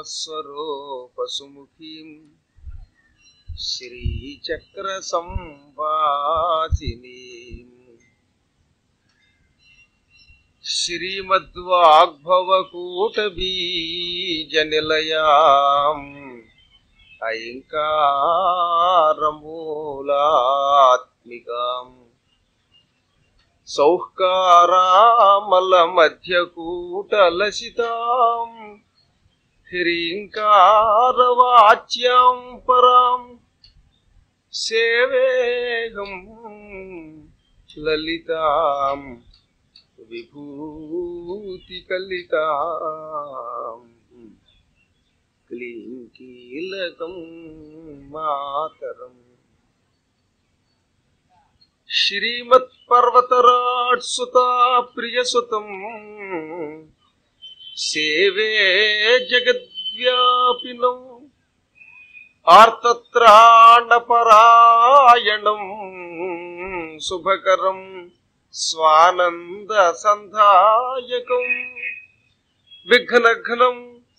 స్వరూపసుముఖీం శ్రీచక్ర సంవాసినీం శ్రీమద్వాగ్భవకూటబీజనిలయాం ఐంకారమూలాత్మికాం సౌఃకారామలమధ్యకూటలసితాం హ్రీంకారవాచ్యాం పరాం సేవేహం లలితాం విభూతికలితాం క్లీం కీలకం మాతరం శ్రీమత్పర్వతరాట్సుతా ప్రియసుతం సేవే జగద్వ్యాపినం ఆర్తత్రాణపరాయణం శుభకరం స్వానంద సంధాయకం విఘ్నఘ్నం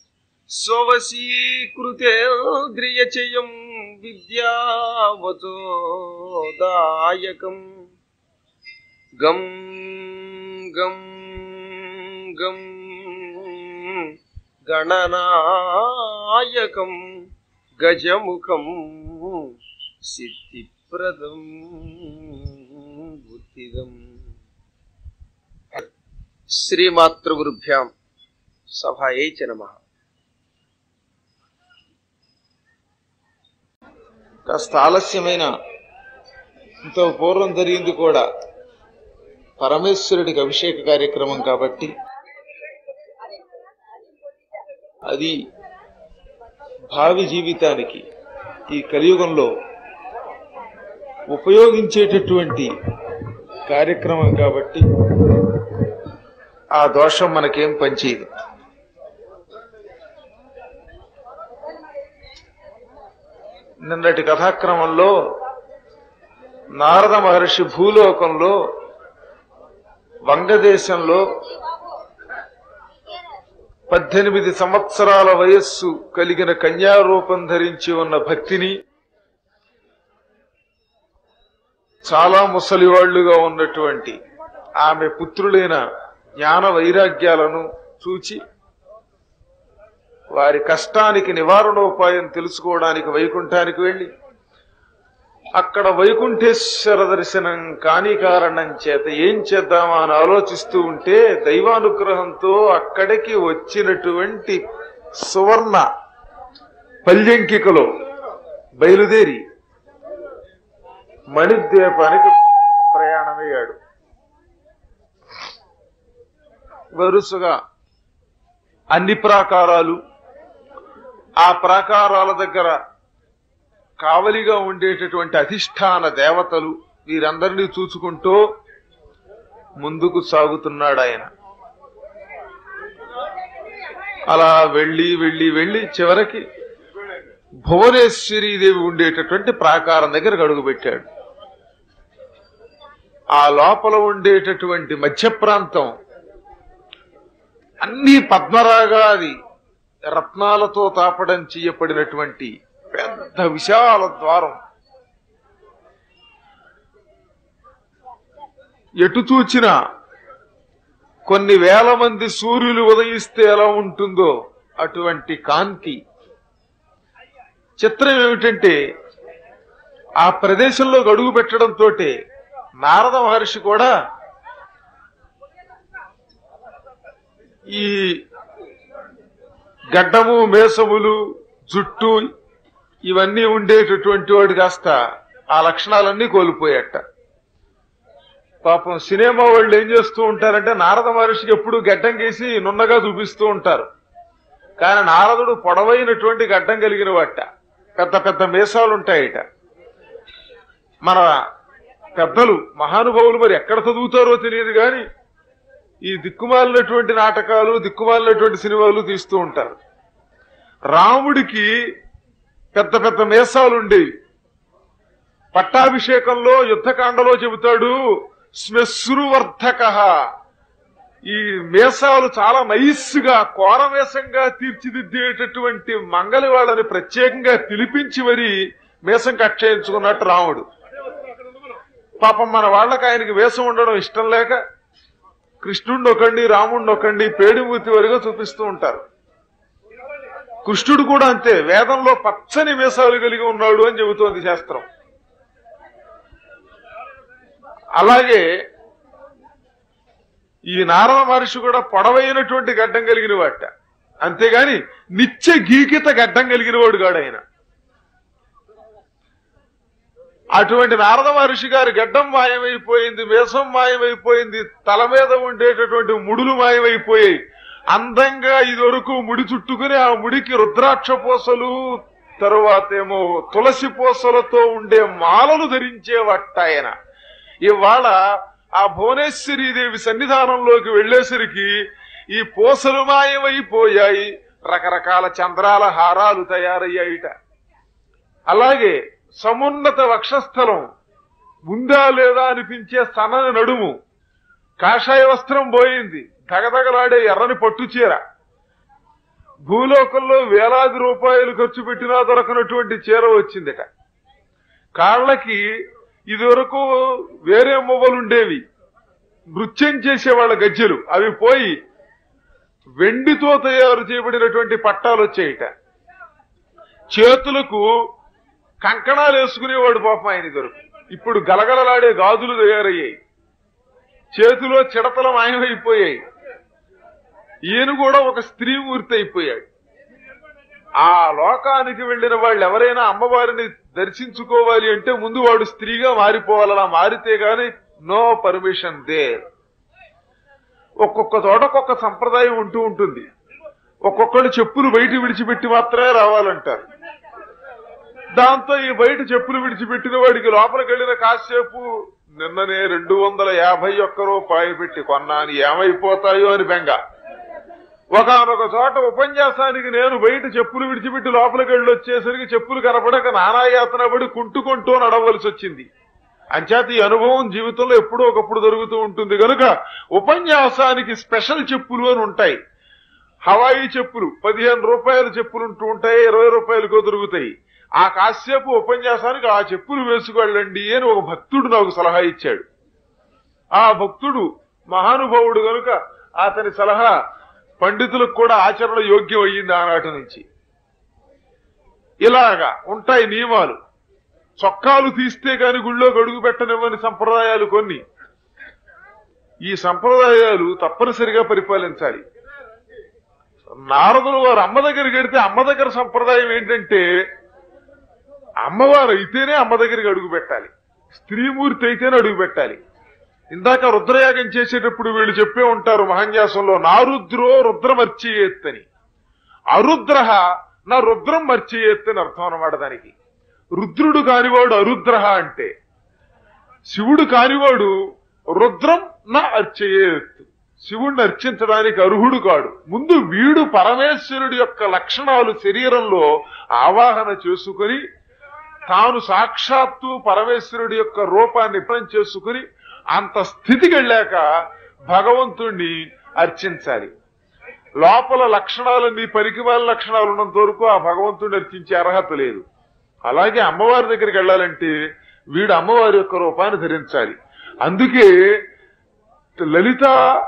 స్వవశీకృతేంద్రియచయం విద్యావతోదాయకం గం గం గం గణనాయకం గజముఖం సిద్ధిప్రదం బుద్ధిదం. శ్రీమాతృగురుభ్యాం సభాయై చ నమః. కాస్త ఆలస్యమైన ఇంత పూర్వం జరిగింది కూడా పరమేశ్వరుడికి అభిషేక కార్యక్రమం కాబట్టి అది భావి జీవితానికి ఈ కలియుగంలో ఉపయోగించేటటువంటి కార్యక్రమం కాబట్టి ఆ దోషం మనకేం పనిచేయదు. నిన్నటి కథాక్రమంలో నారద మహర్షి భూలోకంలో వంగదేశంలో 18 సంవత్సరాల వయస్సు కలిగిన కన్యారూపం ధరించి ఉన్న భక్తిని, చాలా ముసలివాళ్లుగా ఉన్నటువంటి ఆమె పుత్రులైన జ్ఞాన వైరాగ్యాలను చూచి వారి కష్టానికి నివారణోపాయం తెలుసుకోవడానికి వైకుంఠానికి వెళ్ళి అక్కడ వైకుంఠేశ్వర దర్శనం కాని కారణం చేత ఏం చేద్దామా అని ఆలోచిస్తూ ఉంటే దైవానుగ్రహంతో అక్కడికి వచ్చినటువంటి సువర్ణ పల్యంకికలో బయలుదేరి మణిద్వీపానికి ప్రయాణమయ్యాడు. వరుసగా అన్ని ప్రాకారాలు, ఆ ప్రాకారాల దగ్గర కావలిగా ఉండేటటువంటి అధిష్టాన దేవతలు వీరందరినీ చూసుకుంటూ ముందుకు సాగుతున్నాడు ఆయన. అలా వెళ్ళి వెళ్ళి వెళ్ళి చివరికి భువనేశ్వరీదేవి ఉండేటటువంటి ప్రాకారం దగ్గరకు అడుగుపెట్టాడు. ఆ లోపల ఉండేటటువంటి మధ్య ప్రాంతం అన్ని పద్మరాగాది రత్నాలతో తాపడం చేయబడినటువంటి పెద్ద విశాల ద్వారం. ఎటు చూచినా కొన్ని వేల మంది సూర్యులు ఉదయిస్తే ఎలా ఉంటుందో అటువంటి కాంతి. చిత్రం ఏమిటంటే ఆ ప్రదేశంలో అడుగు పెట్టడంతో నారద మహర్షి కూడా ఈ గడ్డము, మేసములు, జుట్టు ఇవన్నీ ఉండేటటువంటి వాడు కాస్త ఆ లక్షణాలన్నీ కోల్పోయాట. పాపం సినిమా వాళ్ళు ఏం చేస్తూ ఉంటారంటే నారద మహర్షికి ఎప్పుడు గడ్డం గీసి నున్నగా చూపిస్తూ ఉంటారు. కానీ నారదుడు పొడవైనటువంటి గడ్డం కలిగిన వాట, పెద్ద పెద్ద మీసాలు ఉంటాయట. మన పెద్దలు మహానుభావులు మరి ఎక్కడ చదువుతారో తెలియదు కానీ ఈ దిక్కుమాలినటువంటి నాటకాలు, దిక్కుమాలినటువంటి సినిమాలు తీస్తూ ఉంటారు. రాముడికి పెద్ద పెద్ద మీసాలు ఉండేవి. పట్టాభిషేకంలో యుద్ధకాండలో చెబుతాడు, శ్మశ్రువర్ధక, ఈ మేసాలు చాలా నైస్గా కోరమేసంగా తీర్చిదిద్దేటటువంటి మంగలి వాళ్ళని ప్రత్యేకంగా పిలిపించి మరీ మేసం కట్ చేయించుకున్నట్టు రాముడు. పాపం మన వాళ్ళకి ఆయనకి వేషం ఉండడం ఇష్టం లేక కృష్ణుడిని ఒకండి రాముడిని ఒకండి పేడిమూర్తి వరకు చూపిస్తూ ఉంటారు. కృష్ణుడు కూడా అంతే, వేదంలో పచ్చని మీసాలు కలిగి ఉన్నాడు అని చెబుతోంది శాస్త్రం. అలాగే ఈ నారద మహర్షి కూడా పొడవైనటువంటి గడ్డం కలిగిన వాట, అంతేగాని నిత్య గీకిత గడ్డం కలిగిన వాడు కాడు ఆయన. అటువంటి నారద మహర్షి గారి గడ్డం మాయమైపోయింది, మేసం మాయమైపోయింది, తల మీద ఉండేటటువంటి ముడులు మాయమైపోయాయి. అందంగా ఇదివరకు ముడి చుట్టుకుని ఆ ముడికి రుద్రాక్ష పూసలు, తరువాతేమో తులసి పూసలతో ఉండే మాలలు ధరించేవట్ట ఆయన. ఇవాళ ఆ భువనేశ్వరీదేవి సన్నిధానంలోకి వెళ్లేసరికి ఈ పూసలు మాయమైపోయాయి, రకరకాల చంద్రాల హారాలు తయారయ్యాయిట. అలాగే సమున్నత వక్షస్థలం, ఉందా లేదా అనిపించే సన్నని నడుము, కాషాయ వస్త్రం పోయింది, దగదగలాడే ఎర్రని పట్టుచీర, భూలోకంలో వేలాది రూపాయలు ఖర్చు పెట్టినా దొరకనటువంటి చీర వచ్చిందిట. కాళ్ళకి ఇదివరకు వేరే మువ్వలుండేవి, నృత్యం చేసేవాళ్ళ గజ్జెలు, అవి పోయి వెండితో తయారు చేయబడినటువంటి పట్టాలు వచ్చాయిట. చేతులకు కంకణాలు వేసుకునేవాడు పాపం ఆయన ఇదివరకు, ఇప్పుడు గలగలలాడే గాజులు తయారయ్యాయి. చేతిలో చిడతల మాయమైపోయాయి. ఈయన కూడా ఒక స్త్రీమూర్తి అయిపోయాడు. ఆ లోకానికి వెళ్లిన వాళ్ళు ఎవరైనా అమ్మవారిని దర్శించుకోవాలి అంటే ముందు వాడు స్త్రీగా మారిపోవాలి. అలా మారితే గాని నో పర్మిషన్ దేర్. ఒక్కొక్క చోట ఒక్కొక్క సంప్రదాయం ఉంటూ ఉంటుంది. ఒక్కొక్కడు చెప్పులు బయట విడిచిపెట్టి మాత్రమే రావాలంటారు. దాంతో ఈ బయట చెప్పులు విడిచిపెట్టిన వాడికి లోపలికి వెళ్లిన కాసేపు నిన్ననే 251 రూపాయలు పెట్టి కొన్నాను, ఏమైపోతాయో అని బెంగ. ఒకనొక చోట ఉపన్యాసానికి నేను బయట చెప్పులు విడిచిపెట్టి లోపలికి వెళ్ళి వచ్చేసరికి చెప్పులు కనపడక నానాయాతన పడి కుంటుకుంటూ నడవలసి వచ్చింది. అంచేత ఈ అనుభవం జీవితంలో ఎప్పుడో ఒకప్పుడు జరుగుతూ ఉంటుంది కనుక ఉపన్యాసానికి స్పెషల్ చెప్పులు అని ఉంటాయి. హవాయి చెప్పులు 15 రూపాయల చెప్పులు ఉంటూ ఉంటాయి, 20 రూపాయలకో దొరుకుతాయి. ఆ కాసేపు ఉపన్యాసానికి ఆ చెప్పులు వేసుకెళ్ళండి అని ఒక భక్తుడు నాకు సలహా ఇచ్చాడు. ఆ భక్తుడు మహానుభావుడు కనుక అతని సలహా పండితులకు కూడా ఆచరణ యోగ్యం అయ్యింది ఆనాటి నుంచి. ఇలాగా ఉంటాయి నియమాలు. చొక్కాలు తీస్తే గాని గుళ్ళో గడుగు పెట్టనివ్వని సంప్రదాయాలు కొన్ని. ఈ సంప్రదాయాలు తప్పనిసరిగా పరిపాలించాలి. నారదులు వారు అమ్మ దగ్గరికి వెడితే అమ్మ దగ్గర సంప్రదాయం ఏంటంటే అమ్మవారు అయితేనే అమ్మ దగ్గరికి అడుగు పెట్టాలి, స్త్రీమూర్తి అయితేనే అడుగు పెట్టాలి. ఇందాక రుద్రయాగం చేసేటప్పుడు వీళ్ళు చెప్పే ఉంటారు మహాన్యాసంలో, నారుద్రో రుద్రమర్చయేత్తని, అరుద్ర నా రుద్రం మర్చయేత్తని అర్థం అన్నమాట. దానికి రుద్రుడు కానివాడు అరుద్ర అంటే, శివుడు కానివాడు రుద్రం నా అర్చయేత్తు, శివుణ్ణి అర్చించడానికి అర్హుడు కాడు. ముందు వీడు పరమేశ్వరుడి యొక్క లక్షణాలు శరీరంలో ఆవాహన చేసుకుని తాను సాక్షాత్తు పరమేశ్వరుడి యొక్క రూపాన్ని ప్రయం చేసుకుని అంత స్థితికి వెళ్ళాక భగవంతుణ్ణి అర్చించాలి. లోపల లక్షణాలన్నీ పనికిమాల లక్షణాలు ఉన్నంత వరకు ఆ భగవంతుడిని అర్చించే అర్హత లేదు. అలాగే అమ్మవారి దగ్గరికి వెళ్ళాలంటే వీడు అమ్మవారి యొక్క రూపాన్ని ధరించాలి. అందుకే లలిత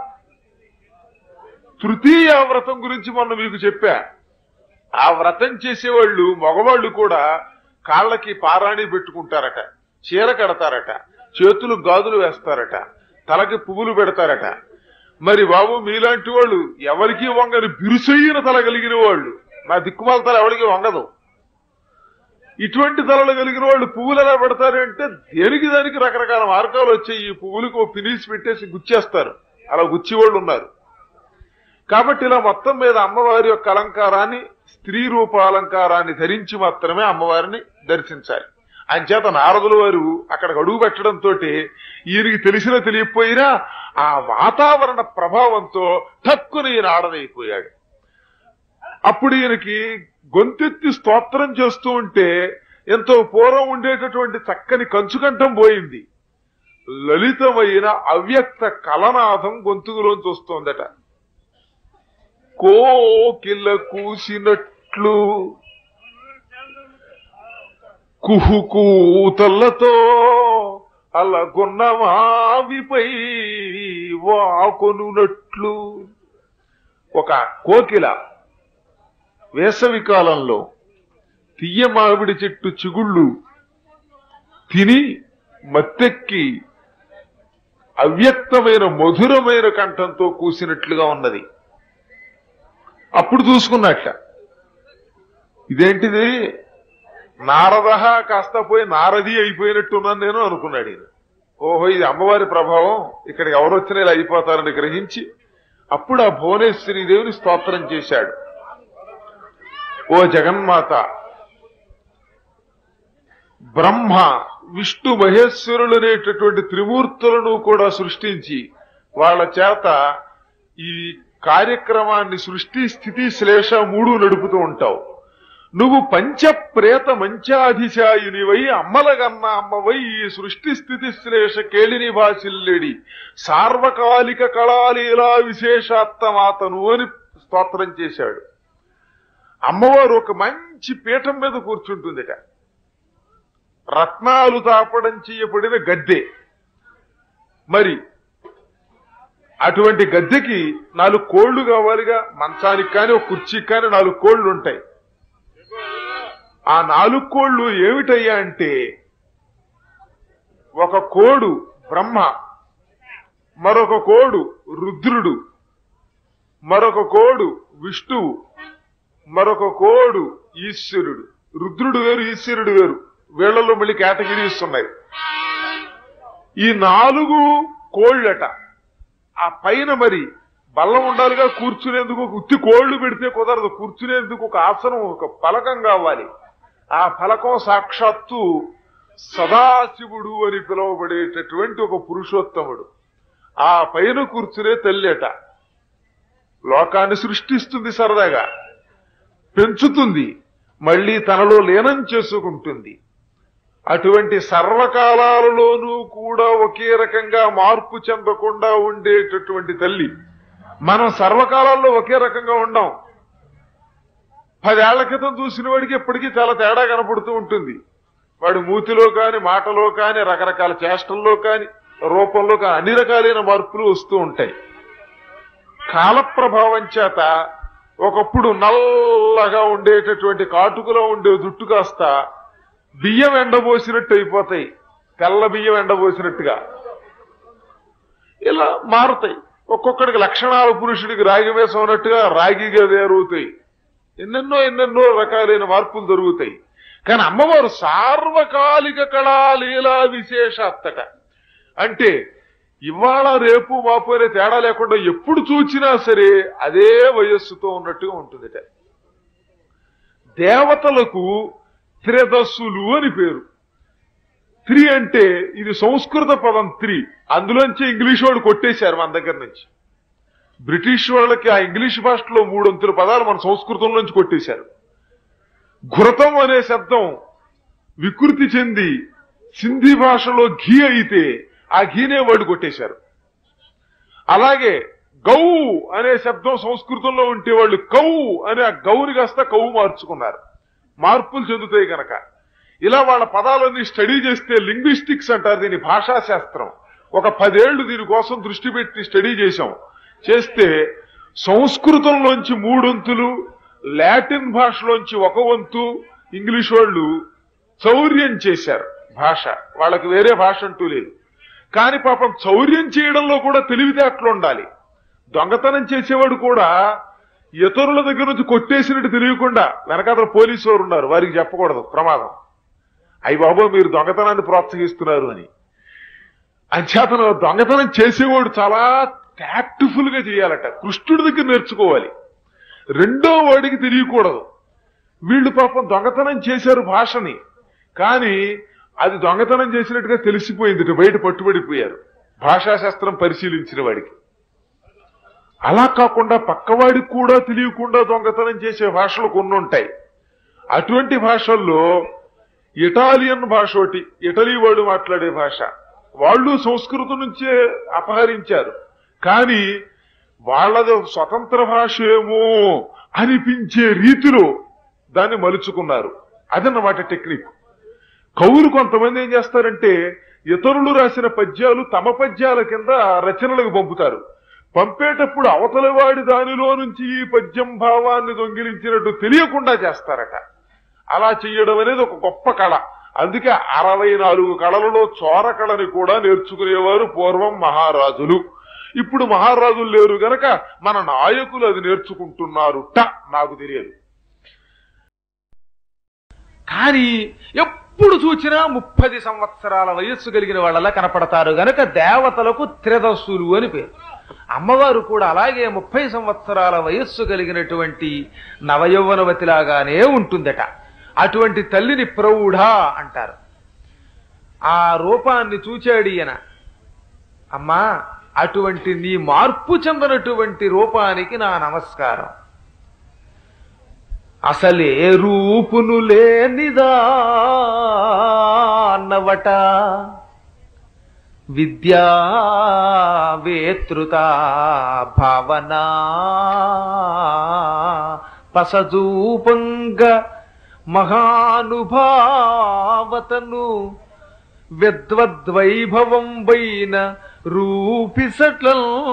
తృతీయ వ్రతం గురించి మొన్న మీకు చెప్పా. ఆ వ్రతం చేసేవాళ్ళు మగవాళ్ళు కూడా కాళ్ళకి పారాణి పెట్టుకుంటారట, చీర కడతారట, చేతులు గాజులు వేస్తారట, తలకి పువ్వులు పెడతారట. మరి బాబు మీలాంటి వాళ్ళు ఎవరికి వంగని బిరుసైన తల కలిగిన వాళ్ళు, నా దిక్కుమాల తల ఎవరికి వంగదు. ఇటువంటి తలలు కలిగిన వాళ్ళు పువ్వులు ఎలా పెడతారంటే దేనికి దానికి రకరకాల మార్గాలు వచ్చాయి. ఈ పువ్వులకు పినిసి పెట్టేసి గుచ్చేస్తారు, అలా గుచ్చేవాళ్ళు ఉన్నారు. కాబట్టి ఇలా మొత్తం మీద అమ్మవారి యొక్క అలంకారాన్ని, స్త్రీ రూప అలంకారాన్ని ధరించి మాత్రమే అమ్మవారిని దర్శించాలి. అంచేత నారదుల వారు అక్కడికి అడుగు పెట్టడంతో ఈయనకి తెలిసినా తెలియకపోయినా ఆ వాతావరణ ప్రభావంతో తక్కువ ఈయన ఆడదైపోయాడు. అప్పుడు ఈయనకి గొంతెత్తి స్తోత్రం చేస్తూ ఉంటే ఎంతో పూర్వం ఉండేటటువంటి చక్కని కంచుకంఠం పోయింది. లలితమైన అవ్యక్త కలనాదం గొంతుకులోంచి వస్తోందట. కోకిల కూసినట్లు కుహుకూతలతో అలగొన్నమావిపై వాకొనున్నట్లు. ఒక కోకిల వేసవి కాలంలో తియ్య మామిడి చెట్టు చిగుళ్ళు తిని మత్తెక్కి అవ్యక్తమైన మధురమైన కంఠంతో కూసినట్లుగా ఉన్నది. అప్పుడు చూసుకున్నట్ట, ఇదేంటిది నారద కాస్త పోయి నారది అయిపోయినట్టున్నాను నేను అనుకున్నాడు ఈయన. ఓహో, ఇది అమ్మవారి ప్రభావం, ఇక్కడికి ఎవరు వచ్చినా ఇలా అయిపోతారని గ్రహించి అప్పుడు ఆ భువనేశ్వరీదేవిని స్తోత్రం చేశాడు. ఓ జగన్మాత, బ్రహ్మ విష్ణు మహేశ్వరులు అనేటటువంటి త్రిమూర్తులను కూడా సృష్టించి వాళ్ళ చేత ఈ కార్యక్రమాన్ని సృష్టి స్థితి శ్లేష మూడు నడుపుతూ ఉంటావు. నువ్వు పంచప్రేత మంచాధిశాయినివై అమ్మలగన్న అమ్మవై ఈ సృష్టి స్థితి శ్లేష కేళిని భాషిల్లెడి సార్వకాలిక కళాలీలా విశేషాత్తమాతను అని స్తోత్రం చేశాడు. అమ్మవారు ఒక మంచి పీఠం మీద కూర్చుంటుందిట. రత్నాలు తాపడం చేయబడిన గద్దె. మరి అటువంటి గద్దెకి 4 కోళ్లు కావాలిగా. మంచానికి కానీ ఒక కుర్చీకి కానీ 4 కోళ్లు ఉంటాయి. ఆ 4 కోళ్లు ఏమిటయ్యా అంటే, ఒక కోడు బ్రహ్మ, మరొక కోడు రుద్రుడు, మరొక కోడు విష్ణువు, మరొక కోడు ఈశ్వరుడు. రుద్రుడు వేరు, ఈశ్వరుడు వేరు. వీళ్లలో మళ్ళీ కేటగిరీస్ ఉన్నాయి. ఈ 4 కోళ్లట. ఆ పైన మరి బల్లం ఉండాలిగా, కూర్చునేందుకు ఉత్తి కోళ్లు పెడితే కుదరదు. కూర్చునేందుకు ఒక ఆసనం, ఒక పలకం కావాలి. ఆ ఫలకం సాక్షాత్తు సదాశివుడు అని పిలువబడేటటువంటి ఒక పురుషోత్తముడు. ఆ పైన కూర్చునే తల్లేట. లోకాన్ని సృష్టిస్తుంది, సరదాగా పెంచుతుంది, మళ్లీ తనలో లీనం చేసుకుంటుంది. అటువంటి సర్వకాలాలలోనూ కూడా ఒకే రకంగా మార్పు చెందకుండా ఉండేటటువంటి తల్లి. మనం సర్వకాలాల్లో ఒకే రకంగా ఉండం. 10 ఏళ్ల క్రితం చూసిన వాడికి ఎప్పటికీ చాలా తేడా కనపడుతూ ఉంటుంది. వాడి మూతిలో కాని, మాటలో కాని, రకరకాల చేష్టల్లో కాని, రూపంలో కాని అన్ని రకాలైన మార్పులు వస్తూ ఉంటాయి. కాల ప్రభావం చేత ఒకప్పుడు నల్లగా ఉండేటటువంటి కాటుకలో ఉండే జుట్టు కాస్త బియ్యం ఎండబోసినట్టు అయిపోతాయి. తెల్ల బియ్యం ఎండబోసినట్టుగా ఇలా మారుతాయి. ఒక్కొక్కడికి లక్షణాల పురుషుడికి రాగి వేసం ఉన్నట్టుగా రాగిగా వేరవుతాయి. ఎన్నెన్నో రకాలైన మార్పులు జరుగుతాయి. కానీ అమ్మవారు సార్వకాలిక కళాలీలా విశేషాత్తట. అంటే ఇవాళ రేపు మాపు అనే తేడా లేకుండా ఎప్పుడు చూచినా సరే అదే వయస్సుతో ఉన్నట్టుగా ఉంటుందిట. దేవతలకు త్రిదస్సులు అని పేరు. 3 అంటే ఇది సంస్కృత పదం 3. అందులోంచి ఇంగ్లీష్ వాడు కొట్టేశారు మన దగ్గర నుంచి. బ్రిటిష్ వాళ్ళకి ఆ ఇంగ్లీష్ భాషలో 3 అంతుల పదాలు మన సంస్కృతంలోంచి కొట్టేశారు. ఘృతం అనే శబ్దం వికృతి చెంది సింధీ భాషలో ఘీ అయితే ఆ ఘీనే వాడు కొట్టేశారు. అలాగే గౌ అనే శబ్దం సంస్కృతంలో ఉంటే వాళ్ళు కౌ అనే ఆ గౌని కాస్త కౌ మార్చుకున్నారు. మార్పులు చెందుతాయి కనుక ఇలా వాళ్ళ పదాలన్నీ స్టడీ చేస్తే లింగ్విస్టిక్స్ అంటారు దీని, భాషా శాస్త్రం. ఒక 10 ఏళ్లు దీనికోసం దృష్టి పెట్టి స్టడీ చేశాం. చేస్తే సంస్కృతంలోంచి 3 వంతులు, లాటిన్ భాషలోంచి 1 వంతు ఇంగ్లీష్ వాళ్ళు చౌర్యం చేశారు. భాష వాళ్ళకి వేరే భాష అంటూ లేదు. కానీ పాపం చౌర్యం చేయడంలో కూడా తెలివితేటలు ఉండాలి. దొంగతనం చేసేవాడు కూడా ఇతరుల దగ్గర నుంచి కొట్టేసినట్టు తెలియకుండా వెనకాతల పోలీసు వారు ఉన్నారు, వారికి చెప్పకూడదు, ప్రమాదం. అయ్యి బాబో మీరు దొంగతనాన్ని ప్రోత్సహిస్తున్నారు అని. అంచేతను దొంగతనం చేసేవాడు చాలా టాక్ట్ఫుల్ గా చేయాలట. కృష్ణుడి దగ్గర నేర్చుకోవాలి. రెండో వాడికి తెలియకూడదు. వీళ్ళు పాపం దొంగతనం చేశారు భాషని, కానీ అది దొంగతనం చేసినట్టుగా తెలిసిపోయింది, బయట పట్టుబడిపోయారు భాషాశాస్త్రం పరిశీలించిన వాడికి. అలా కాకుండా పక్కవాడికి కూడా తెలియకుండా దొంగతనం చేసే భాషలు కొన్ని ఉంటాయి. అటువంటి భాషల్లో ఇటాలియన్ భాష ఒకటి, ఇటలీ వాడు మాట్లాడే భాష. వాళ్ళు సంస్కృతం నుంచే అపహరించారు. కానీ వాళ్ళది స్వతంత్ర భాష ఏమో అనిపించే రీతిలో దాన్ని మలుచుకున్నారు. అదన్నమాట టెక్నిక్. కవులు కొంతమంది ఏం చేస్తారంటే ఇతరులు రాసిన పద్యాలు తమ పద్యాల కింద రచనలకు పంపుతారు. పంపేటప్పుడు అవతల వాడి దానిలో నుంచి ఈ పద్యం భావాన్ని దొంగిలించినట్టు తెలియకుండా చేస్తారట. అలా చెయ్యడం అనేది ఒక గొప్ప కళ. అందుకే 64 కళలలో చోర కళని కూడా నేర్చుకునేవారు పూర్వం మహారాజులు. ఇప్పుడు మహారాజులు లేరు గనక మన నాయకులు అది నేర్చుకుంటున్నారుట. నాకు తెలియదు. కానీ ఎప్పుడు చూసినా 30 సంవత్సరాల వయస్సు కలిగిన వాళ్ళలా కనపడతారు గనక దేవతలకు త్రిదస్సులు అని పేరు. అమ్మవారు కూడా అలాగే 30 సంవత్సరాల వయస్సు కలిగినటువంటి నవయౌవనవతిలాగానే ఉంటుందట. అటువంటి తల్లిని ప్రౌఢ అంటారు. ఆ రూపాన్ని చూచాడు ఈయన. అమ్మా, అటువంటి నీ మార్పు చెందనటువంటి రూపానికి నా నమస్కారం. అసలే రూపును లేనిదా అన్నవట, విద్యా వేతృత భావన పసజూపంగ మహానుభావతను విద్వద్వైభవం వైన రూపిసట్ల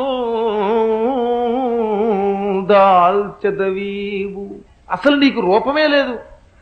దాల్చదవీవు. అసలు నీకు రూపమే లేదు.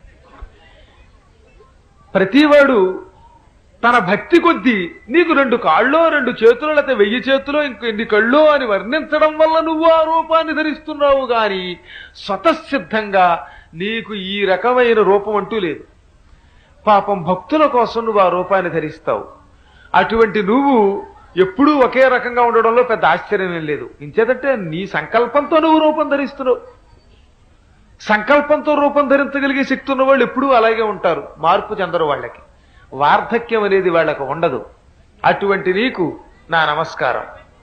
ప్రతివాడు తన భక్తి కొద్దీ నీకు 2 కాళ్ళో 2 చేతులు లేకపోతే 1000 చేతులో ఇంకెన్ని కళ్ళో అని వర్ణించడం వల్ల నువ్వు ఆ రూపాన్ని ధరిస్తున్నావు. గాని స్వతసిద్ధంగా నీకు ఈ రకమైన రూపం అంటూ లేదు. పాపం భక్తుల కోసం నువ్వు ఆ రూపాన్ని ధరిస్తావు. అటువంటి నువ్వు ఎప్పుడూ ఒకే రకంగా ఉండడంలో పెద్ద ఆశ్చర్యం ఏం లేదు. ఇంచేదంటే నీ సంకల్పంతో నువ్వు రూపం ధరిస్తున్నావు. సంకల్పంతో రూపం ధరించగలిగే శక్తి ఉన్న వాళ్ళు ఎప్పుడూ అలాగే ఉంటారు, మార్పు చెందరు. వాళ్ళకి వార్ధక్యం అనేది వాళ్ళకు ఉండదు. అటువంటి నీకు నా నమస్కారం.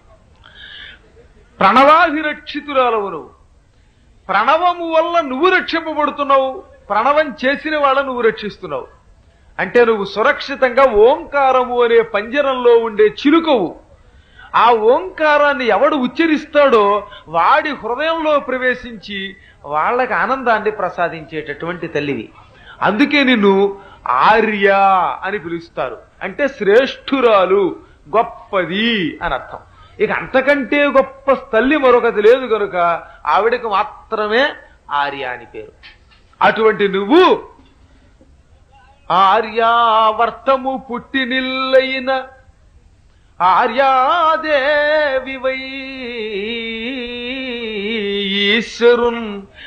ప్రణవాభిరక్షితురాలవు నువ్వు. ప్రణవము వల్ల నువ్వు రక్షింపబడుతున్నావు. ప్రణవం చేసిన వాళ్ళ నువ్వు రక్షిస్తున్నావు. అంటే నువ్వు సురక్షితంగా ఓంకారము అనే పంజరంలో ఉండే చిలుకవు. ఆ ఓంకారాన్ని ఎవడు ఉచ్చరిస్తాడో వాడి హృదయంలో ప్రవేశించి వాళ్ళకి ఆనందాన్ని ప్రసాదించేటటువంటి తల్లివి. అందుకే నిన్ను ఆర్య అని పిలుస్తారు. అంటే శ్రేష్ఠురాలు, గొప్పది అని అర్థం. ఇక అంతకంటే గొప్ప తల్లి మరొకటి లేదు కనుక ఆవిడకు మాత్రమే ఆర్య అని పేరు. అటువంటి నువ్వు ఆర్యావర్తము పుట్టినిల్లైన ఆర్యాదేవివై ఈశ్వరున్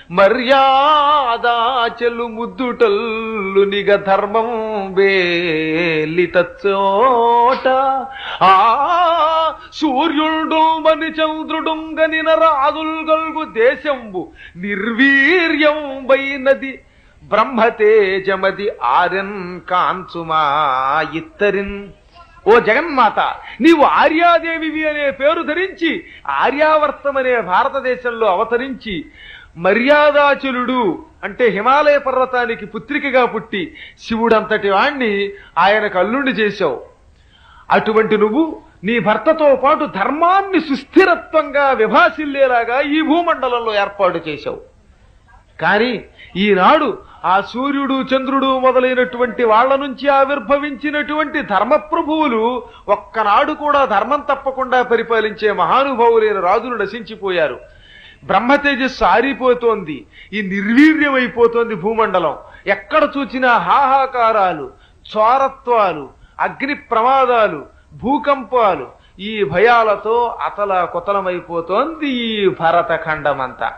మర్యాదాచలు ముద్దుటల్లు నిగ ధర్మం వేలితచ్చోట ఆ సూర్యుడు మని చంద్రుడుంగని రాదుల్ గల్గు దేశంబు నిర్వీర్యం వైనది బ్రహ్మతేజమది ఆర్యన్ కాంచుమా ఇత్తరిన్. ఓ జగన్మాత, నీవు ఆర్యాదేవివి అనే పేరు ధరించి ఆర్యావర్తం అనే భారతదేశంలో అవతరించి మర్యాదాచలుడు అంటే హిమాలయ పర్వతానికి పుత్రికగా పుట్టి శివుడంతటి వాణ్ణి ఆయనకు అల్లుండి చేశావు. అటువంటి నువ్వు నీ భర్తతో పాటు ధర్మాన్ని సుస్థిరత్వంగా విభాసిల్లేలాగా ఈ భూమండలంలో ఏర్పాటు చేశావు. కానీ ఈనాడు ఆ సూర్యుడు చంద్రుడు మొదలైనటువంటి వాళ్ల నుంచి ఆవిర్భవించినటువంటి ధర్మప్రభువులు ఒక్కనాడు కూడా ధర్మం తప్పకుండా పరిపాలించే మహానుభావులైన రాజులు నశించిపోయారు. బ్రహ్మతేజస్సు ఆరిపోతోంది. ఈ నిర్వీర్యమైపోతోంది భూమండలం. ఎక్కడ చూచినా హాహాకారాలు, చోరత్వాలు, అగ్ని ప్రమాదాలు, భూకంపాలు, ఈ భయాలతో అతలాకుతలమైపోతోంది ఈ భరతఖండమంతా.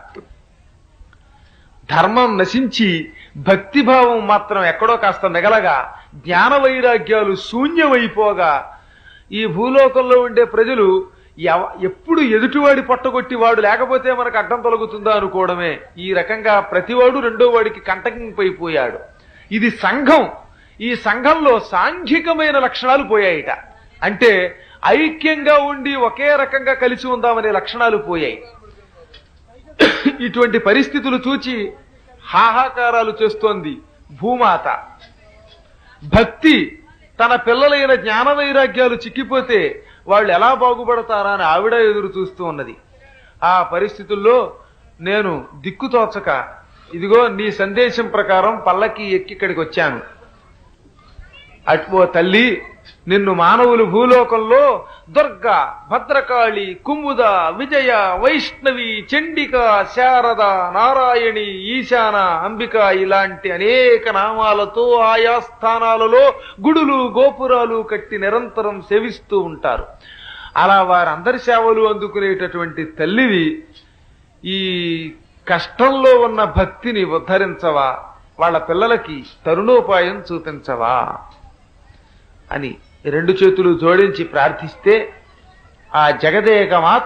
ధర్మం నశించి భక్తిభావం మాత్రం ఎక్కడో కాస్త మిగలగా జ్ఞాన వైరాగ్యాలు శూన్యమైపోగా ఈ భూలోకంలో ఉండే ప్రజలు ఎప్పుడు ఎదుటివాడి పట్టగొట్టి వాడు లేకపోతే మనకు అడ్డం తొలగుతుందా అనుకోవడమే. ఈ రకంగా ప్రతివాడు రెండో వాడికి కంటకింపైపోయాడు. ఇది సంఘం. ఈ సంఘంలో సాంఘికమైన లక్షణాలు పోయాయిట. అంటే ఐక్యంగా ఉండి ఒకే రకంగా కలిసి ఉందామనే లక్షణాలు పోయాయి. ఇటువంటి పరిస్థితులు చూచి హాహాకారాలు చేస్తోంది భూమాత. భక్తి తన పిల్లలైన జ్ఞాన వైరాగ్యాలు చిక్కిపోతే వాళ్ళు ఎలా బాగుపడతారా అని ఆవిడ ఎదురు చూస్తూ ఉన్నది. ఆ పరిస్థితుల్లో నేను దిక్కుతోచక ఇదిగో నీ సందేశం ప్రకారం పల్లకి ఎక్కి ఇక్కడికి వచ్చాను. అట్వో తల్లి, నిన్ను మానవులు భూలోకంలో దుర్గా, భద్రకాళి, కుముద, విజయ, వైష్ణవి, చండిక, శారద, నారాయణి, ఈశాన, అంబిక ఇలాంటి అనేక నామాలతో ఆయా స్థానాలలో గుడులు గోపురాలు కట్టి నిరంతరం సేవిస్తూ ఉంటారు. అలా వారందరి సేవలు అందుకునేటటువంటి తల్లివి ఈ కష్టంలో ఉన్న భక్తిని ఉద్ధరించవా, వాళ్ళ పిల్లలకి తరుణోపాయం చూపించవా అని రెండు చేతులు జోడించి ప్రార్థిస్తే ఆ జగదేక మాత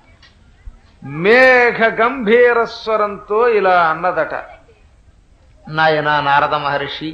మేఘ గంభీర స్వరంతో ఇలా అన్నదట, నాయనా నారద మహర్షి,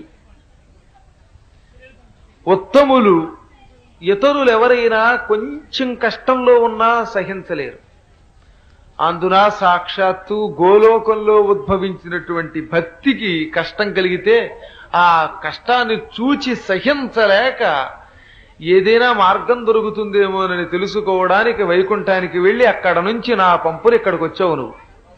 ఉత్తములు ఇతరులు ఎవరైనా కొంచెం కష్టంలో ఉన్నా సహించలేరు. అందున సాక్షాత్తు గోలోకంలో ఉద్భవించినటువంటి భక్తికి కష్టం కలిగితే ఆ కష్టాన్ని చూచి సహించలేక ఏదైనా మార్గం దొరుకుతుందేమోనని తెలుసుకోవడానికి వైకుంఠానికి వెళ్ళి అక్కడ నుంచి నా పంపుని ఇక్కడికి వచ్చావు నువ్వు.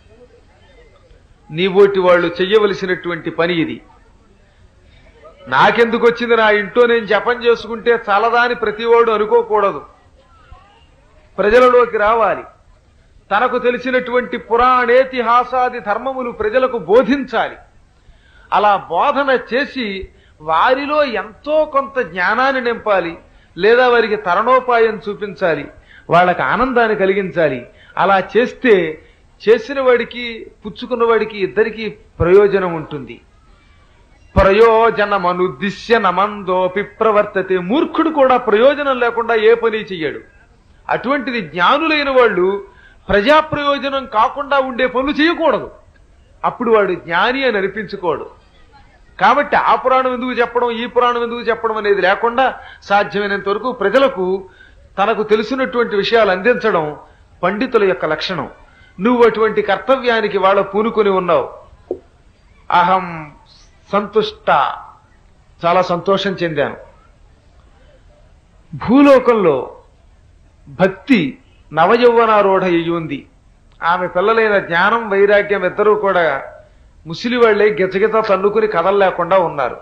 నీబోటి వాళ్ళు చెయ్యవలసినటువంటి పని ఇది. నాకెందుకు వచ్చింది, నా ఇంట్లో నేను జపం చేసుకుంటే చాలదా అని ప్రతివాడు అనుకోకూడదు. ప్రజలలోకి రావాలి, తనకు తెలిసినటువంటి పురాణేతిహాసాది ధర్మములు ప్రజలకు బోధించాలి. అలా బోధన చేసి వారిలో ఎంతో కొంత జ్ఞానాన్ని నింపాలి, లేదా వారికి తరణోపాయం చూపించాలి, వాళ్ళకి ఆనందాన్ని కలిగించాలి. అలా చేస్తే చేసిన వాడికి పుచ్చుకున్న వాడికి ఇద్దరికి ప్రయోజనం ఉంటుంది. ప్రయోజనమనుద్దిశ్య నమందోపి ప్రవర్తతే. మూర్ఖుడు కూడా ప్రయోజనం లేకుండా ఏ పని చెయ్యడు. అటువంటిది జ్ఞానులైన వాళ్ళు ప్రజా ప్రయోజనం కాకుండా ఉండే పనులు చేయకూడదు. అప్పుడు వాడు జ్ఞాని అని అనిపించుకోడు. కాబట్టి ఆ పురాణం ఎందుకు చెప్పడం, ఈ పురాణం ఎందుకు చెప్పడం అనేది లేకుండా సాధ్యమైనంత వరకు ప్రజలకు తనకు తెలిసినటువంటి విషయాలు అందించడం పండితుల యొక్క లక్షణం. నువ్వు అటువంటి కర్తవ్యానికి వాళ్ళ పూనుకొని ఉన్నావు. అహం సంతుష్ట, చాలా సంతోషం చెందాను. భూలోకంలో భక్తి నవయౌవనారూఢ అయ్యింది. ఆమె పిల్లలైన జ్ఞానం వైరాగ్యం ఇద్దరూ కూడా ముసిలి వాళ్లే గిజగిజ తన్నుకుని కదలలేకుండా ఉన్నారు.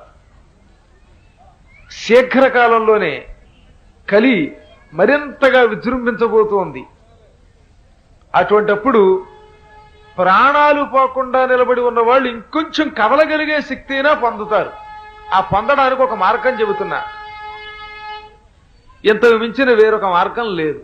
శీఘ్రకాలంలోనే కలి మరింతగా విజృంభించబోతోంది. అటువంటప్పుడు ప్రాణాలు పోకుండా నిలబడి ఉన్న వాళ్ళు ఇంకొంచెం కదలగలిగే శక్తి అయినా పొందుతారు. ఆ పొందడానికి ఒక మార్గం చెబుతున్నా. ఇంతకు మించిన వేరొక మార్గం లేదు.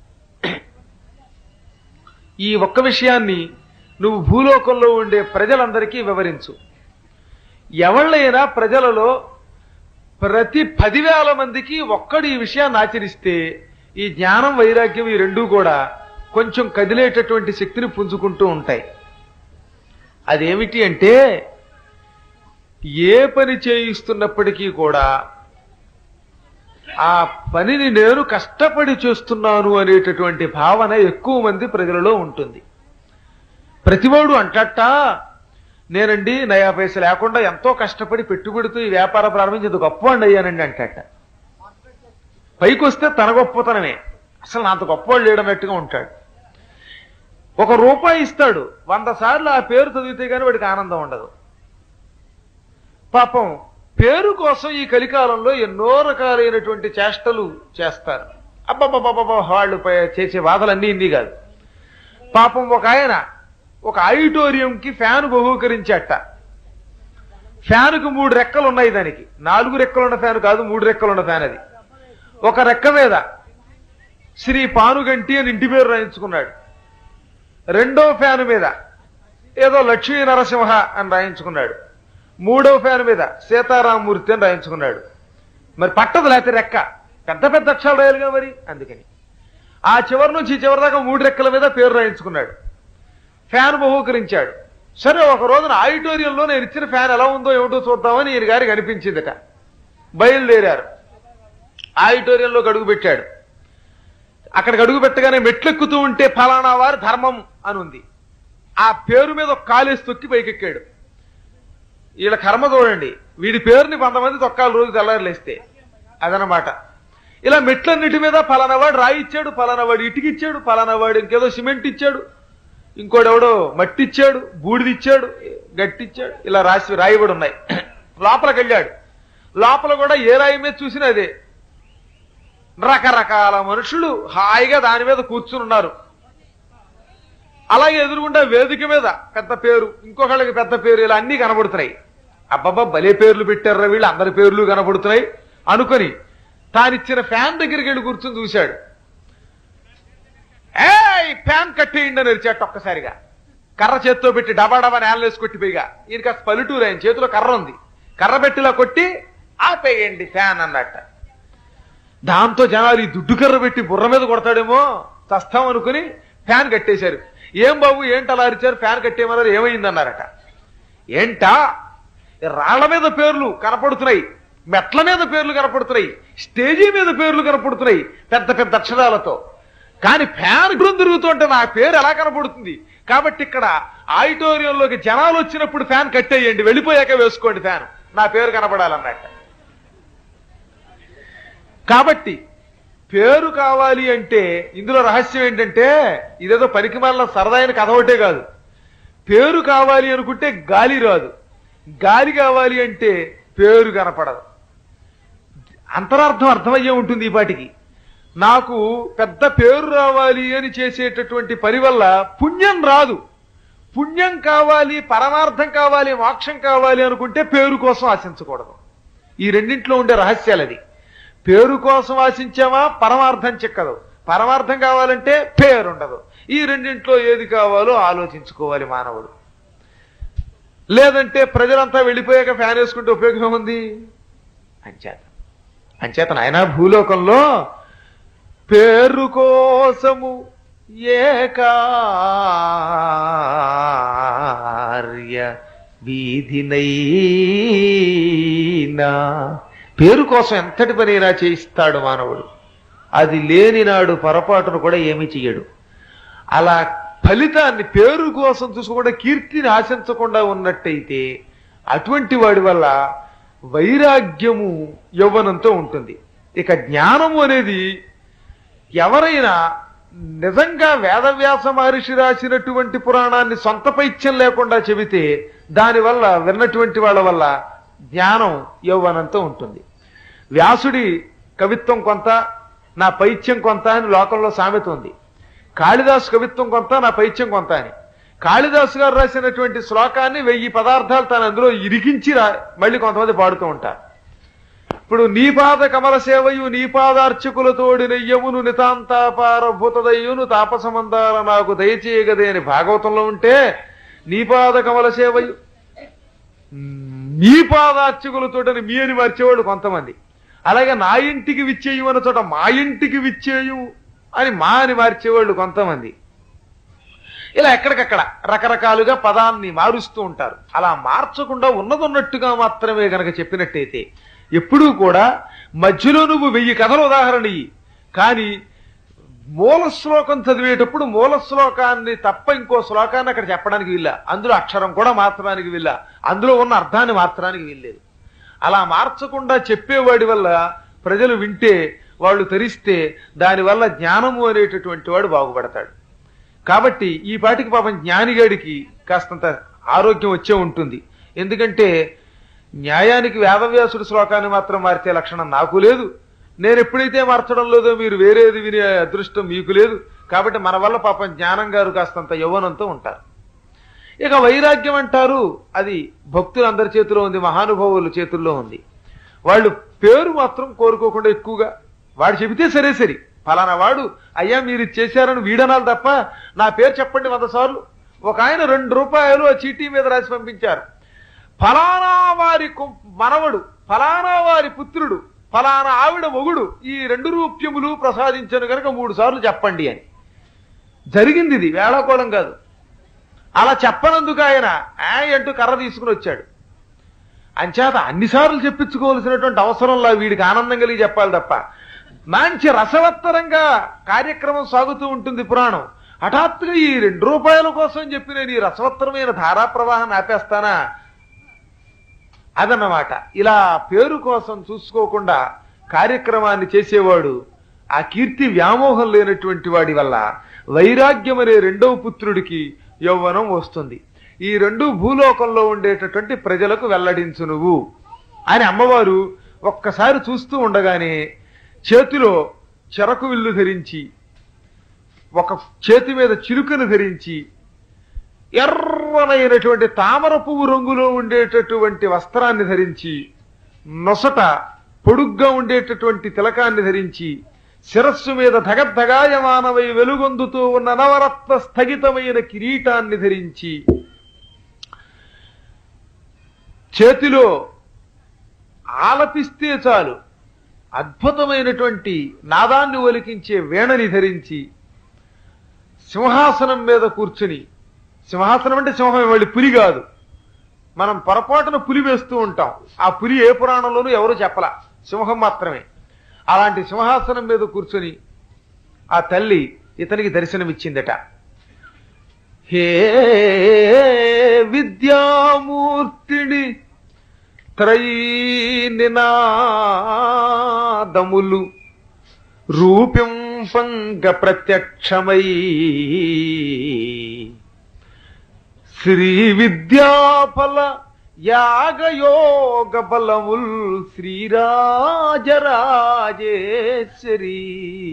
ఈ ఒక్క విషయాన్ని నువ్వు భూలోకంలో ఉండే ప్రజలందరికీ వివరించు. ఎవళ్ళైనా ప్రజలలో ప్రతి 10,000 మందికి ఒక్కడు ఈ విషయాన్ని ఆచరిస్తే ఈ జ్ఞానం వైరాగ్యం ఈ రెండూ కూడా కొంచెం కదిలేటటువంటి శక్తిని పుంజుకుంటూ ఉంటాయి. అదేమిటి అంటే, ఏ పని చేయిస్తున్నప్పటికీ కూడా ఆ పనిని నేను కష్టపడి చేస్తున్నాను అనేటటువంటి భావన ఎక్కువ మంది ప్రజలలో ఉంటుంది. ప్రతివాడు అంటట, నేనండి నయా పైస లేకుండా ఎంతో కష్టపడి పెట్టుబడితో ఈ వ్యాపారం ప్రారంభించేది గొప్పవాడిని అయ్యానండి అంటట. పైకి వస్తే తన గొప్పతనమే, అసలు నాంత గొప్పవాడు లేడన్నట్టుగా ఉంటాడు. ₹1 ఇస్తాడు, 100 సార్లు ఆ పేరు చదివితే గానీ వాడికి ఆనందం ఉండదు. పాపం పేరు కోసం ఈ కలికాలంలో ఎన్నో రకాలైనటువంటి చేష్టలు చేస్తారు. అబ్బబ్బబ్బబ్బ, వాళ్ళు చేసే బాధలన్నీ ఇన్ని కాదు. పాపం ఒక ఆయన ఒక ఆడిటోరియంకి ఫ్యాన్ బహూకరించట. ఫ్యాన్కు 3 రెక్కలు ఉన్నాయి. దానికి 4 రెక్కలున్న ఫ్యాన్ కాదు, 3 రెక్కలున్న ఫ్యాన్ అది. ఒక రెక్క మీద శ్రీ పానుగంటి అని ఇంటి పేరు రాయించుకున్నాడు. రెండో ఫ్యాన్ మీద ఏదో లక్ష్మీ నరసింహ అని రాయించుకున్నాడు. 3వ ఫ్యాన్ మీద సీతారామమూర్తి అని రాయించుకున్నాడు. మరి పట్టదు, లేకపోతే రెక్క పెద్ద పెద్ద అక్షరాలు రాయాలిగా మరి. అందుకని ఆ చివరి నుంచి చివరి దాకా 3 రెక్కల మీద పేరు రాయించుకున్నాడు. ఫ్యాన్ బహూకరించాడు. సరే, ఒక రోజున ఆడిటోరియంలో నేను ఇచ్చిన ఫ్యాన్ ఎలా ఉందో ఏమిటో చూద్దామని ఈయన గారికి అనిపించిందట. బయలుదేరారు. ఆడిటోరియంలోకి అడుగు పెట్టాడు. అక్కడికి అడుగు పెట్టగానే మెట్లెక్కుతూ ఉంటే ఫలానా వారి ధర్మం అని ఉంది. ఆ పేరు మీద ఒక కాలేసి తొక్కి పైకెక్కాడు. వీళ్ళ కర్మ చూడండి, వీడి పేరుని 100 మంది తొక్కాలి రోజు తెల్లారులేస్తే. అదనమాట. ఇలా మెట్లన్నిటి మీద పలానావాడు రాయి ఇచ్చాడు, పలానావాడు ఇటుకిచ్చాడు, పలానావాడు ఇంకేదో సిమెంట్ ఇచ్చాడు, ఇంకోడెవడో మట్టి ఇచ్చాడు, బూడిదిచ్చాడు, గట్టిచ్చాడు, ఇలా రాయబడి ఉన్నాయి. లోపలికి వెళ్ళాడు. లోపల కూడా ఏ రాయి మీద చూసినా అదే. రకరకాల మనుషులు హాయిగా దాని మీద కూర్చుని ఉన్నారు. అలాగే ఎదురుగుండా వేదిక మీద పెద్ద పేరు, ఇంకొకళ్ళకి పెద్ద పేరు, ఇలా అన్ని కనబడుతున్నాయి. అబ్బబ్బా భలే పేర్లు పెట్టారు వీళ్ళు, అందరి పేర్లు కనబడుతున్నాయి అనుకొని తానిచ్చిన ఫ్యాన్ దగ్గరికి వెళ్ళి కూర్చొని చూశాడు. ఫ్యాన్ కట్టేయండి అని అరిచాట ఒక్కసారిగా. కర్ర చేత్తో పెట్టి డబా డబా నేలలేసి కొట్టిపోయిగా. ఈయన కాస్త పల్లెటూరు, ఆయన చేతిలో కర్ర ఉంది, కర్ర పెట్టిలా కొట్టి ఆపేయండి ఫ్యాన్ అన్నట్ట. దాంతో జనాలు ఈ దుడ్డు కర్ర పెట్టి బుర్ర మీద కొడతాడేమో చస్తాం అనుకుని ఫ్యాన్ కట్టేశారు. ఏం బాబు ఏంటి అలా అరిచారు, ఫ్యాన్ కట్టేయమన్నారు, ఏమైందన్నారట. ఏంటా రాళ్ల మీద పేర్లు కనపడుతున్నాయి, మెట్ల మీద పేర్లు కనపడుతున్నాయి, స్టేజీ మీద పేర్లు కనపడుతున్నాయి పెద్ద పెద్ద అక్షరాలతో, కానీ ఫ్యాన్ గురం తిరుగుతుంటే నా పేరు ఎలా కనపడుతుంది? కాబట్టి ఇక్కడ ఆడిటోరియంలోకి జనాలు వచ్చినప్పుడు ఫ్యాన్ కట్టేయండి, వెళ్ళిపోయాక వేసుకోండి ఫ్యాన్, నా పేరు కనపడాలన్నట్ట. కాబట్టి పేరు కావాలి అంటే ఇందులో రహస్యం ఏంటంటే, ఇదేదో పనికిమాలిన సరదాయిన కథ ఒకటే కాదు. పేరు కావాలి అనుకుంటే గాలి రాదు, గాలి కావాలి అంటే పేరు కనపడదు. అంతరార్థం అర్థమయ్యే ఉంటుంది ఈ పాటికి. నాకు పెద్ద పేరు రావాలి అని చేసేటటువంటి పని వల్ల పుణ్యం రాదు. పుణ్యం కావాలి, పరమార్థం కావాలి, మోక్షం కావాలి అనుకుంటే పేరు కోసం ఆశించకూడదు. ఈ రెండింట్లో ఉండే రహస్యాలు అది. పేరు కోసం ఆశించామా పరమార్థం చిక్కదు, పరమార్థం కావాలంటే పేరుండదు. ఈ రెండింట్లో ఏది కావాలో ఆలోచించుకోవాలి మానవుడు. లేదంటే ప్రజలంతా వెళ్ళిపోయాక ఫ్యాన్ వేసుకుంటే ఉపయోగం ఏముంది? అంచేత నాయన భూలోకంలో పేరు కోసము ఏ కార్య వీధినైనా పేరు కోసం ఎంతటి పనైనా చేయిస్తాడు మానవుడు. అది లేని నాడు పొరపాటును కూడా ఏమీ చెయ్యడు. అలా ఫలితాన్ని పేరు కోసం చూసుకోకుండా కీర్తిని ఆశించకుండా ఉన్నట్టయితే అటువంటి వాడి వల్ల వైరాగ్యము యవ్వనంతో ఉంటుంది. ఇక జ్ఞానము అనేది ఎవరైనా నిజంగా వేదవ్యాస మహర్షి రాసినటువంటి పురాణాన్ని సొంత పైత్యం లేకుండా చెబితే దానివల్ల విన్నటువంటి వాళ్ళ వల్ల జ్ఞానం యవ్వనంతో ఉంటుంది. వ్యాసుడి కవిత్వం కొంత, నా పైత్యం కొంత అని లోకంలో సామెత ఉంది. కాళిదాసు కవిత్వం కొంత, నా పైత్యం కొంత అని. కాళిదాసు గారు రాసినటువంటి శ్లోకాన్ని 1000 పదార్థాలు తను అందులో ఇరిగించి మళ్ళీ కొంతమంది పాడుతూ ఉంటారు. ఇప్పుడు నీపాద కమల సేవయు నీపాదార్చకులతోడి నెయ్యమును నితాంతాపారభూతదయ్యును తాపసమందాల నాకు దయచేయగదే అని భాగవతంలో ఉంటే, నీపాద కమల సేవయు నీపాదార్చకులతోటని మీ అని మార్చేవాళ్ళు కొంతమంది. అలాగే నా ఇంటికి విచ్చేయు అన్న చోట మా ఇంటికి విచ్చేయు అని మా అని మార్చేవాళ్ళు కొంతమంది. ఇలా ఎక్కడికక్కడ రకరకాలుగా పదాన్ని మారుస్తూ ఉంటారు. అలా మార్చకుండా ఉన్నదన్నట్టుగా మాత్రమే గనక చెప్పినట్టయితే ఎప్పుడూ కూడా మధ్యలో నువ్వు 1000 కథలు ఉదాహరణ ఇయ్యి, కానీ మూల శ్లోకం చదివేటప్పుడు మూల శ్లోకాన్ని తప్ప ఇంకో శ్లోకాన్ని అక్కడ చెప్పడానికి వీల్ల, అందులో అక్షరం కూడా మార్చడానికి వీల్ల, అందులో ఉన్న అర్థాన్ని మార్చడానికి వీల్లేదు. అలా మార్చకుండా చెప్పేవాడి వల్ల ప్రజలు వింటే, వాళ్ళు తరిస్తే దానివల్ల జ్ఞానము అనేటటువంటి వాడు బాగుపడతాడు. కాబట్టి ఈ పాటికి పాపం జ్ఞానిగాడికి కాస్తంత ఆరోగ్యం వచ్చే ఉంటుంది. ఎందుకంటే న్యాయానికి వేదవ్యాసుడి శ్లోకాన్ని మాత్రం మార్చే లక్షణం నాకు లేదు. నేను ఎప్పుడైతే మార్చడం లేదో మీరు వేరేది వినే అదృష్టం మీకు లేదు. కాబట్టి మన వల్ల పాపం జ్ఞానం గారు కాస్తంత యవ్వనంతో ఉంటారు. ఇక వైరాగ్యం అంటారు, అది భక్తులందరి చేతిలో ఉంది, మహానుభావుల చేతుల్లో ఉంది. వాళ్ళు పేరు మాత్రం కోరుకోకుండా ఎక్కువగా వాడు చెబితే సరే సరి, ఫలానా వాడు అయ్యా మీరు చేశారని వీడనాలు తప్ప నా పేరు చెప్పండి 100 సార్లు. ఒక ఆయన 2 రూపాయలు ఆ చీటీ మీద రాసి పంపించారు, ఫలానా వారి మనవడు, ఫలానా వారి పుత్రుడు, ఫలానా ఆవిడ మొగుడు ఈ 2 రూప్యములు ప్రసాదించను కనుక 3 సార్లు చెప్పండి అని. జరిగింది, ఇది వేళాకోళం కాదు. అలా చెప్పనందుకు ఆయన అంటూ కర్ర తీసుకుని వచ్చాడు. అంచేత అన్నిసార్లు చెప్పించుకోవాల్సినటువంటి అవసరంలా వీడికి ఆనందం కలిగి చెప్పాలి తప్ప. మంచి రసవత్తరంగా కార్యక్రమం సాగుతూ ఉంటుంది పురాణం. హఠాత్తుగా ఈ 2 రూపాయల కోసం చెప్పి నేను ఈ రసవత్తరమైన ధారా ప్రవాహాన్ని ఆపేస్తానా? అదన్నమాట. ఇలా పేరు కోసం చూసుకోకుండా కార్యక్రమాన్ని చేసేవాడు ఆ కీర్తి వ్యామోహం లేనటువంటి వాడి వల్ల వైరాగ్యం అనే రెండవ పుత్రుడికి యౌవనం వస్తుంది. ఈ రెండు భూలోకంలో ఉండేటటువంటి ప్రజలకు వెల్లడించు నువ్వు అని అమ్మవారు ఒక్కసారి చూస్తూ ఉండగానే చేతిలో చెరకు విల్లు ధరించి, ఒక చేతి మీద చిలుకను ధరించి, ఎర్రనైనటువంటి తామర పువ్వు రంగులో ఉండేటటువంటి వస్త్రాన్ని ధరించి, నొసట పొడుగ్గా ఉండేటటువంటి తిలకాన్ని ధరించి, శిరస్సు మీద ధగద్ధగాయమానమై వెలుగొందుతూ ఉన్న నవరత్న స్థగితమైన కిరీటాన్ని ధరించి, చేతిలో ఆలపిస్తే చాలు అద్భుతమైనటువంటి నాదాన్ని ఒలికించే వేణని ధరించి, సింహాసనం మీద కూర్చుని, సింహాసనం అంటే సింహం వాళ్ళి పులి కాదు, మనం పొరపాటున పులి వేస్తూ ఉంటాం, ఆ పులి ఏ పురాణంలోనూ ఎవరు చెప్పలా, సింహం మాత్రమే. అలాంటి సింహాసనం మీద కూర్చొని ఆ తల్లి ఇతనికి దర్శనమిచ్చిందట. హే విద్యామూర్తిని త్రైనినాదములు రూపింపంగ ప్రత్యక్షమై శ్రీ విద్యాఫల యాగయోగ బలముల్ శ్రీరాజరాజేశ్వరి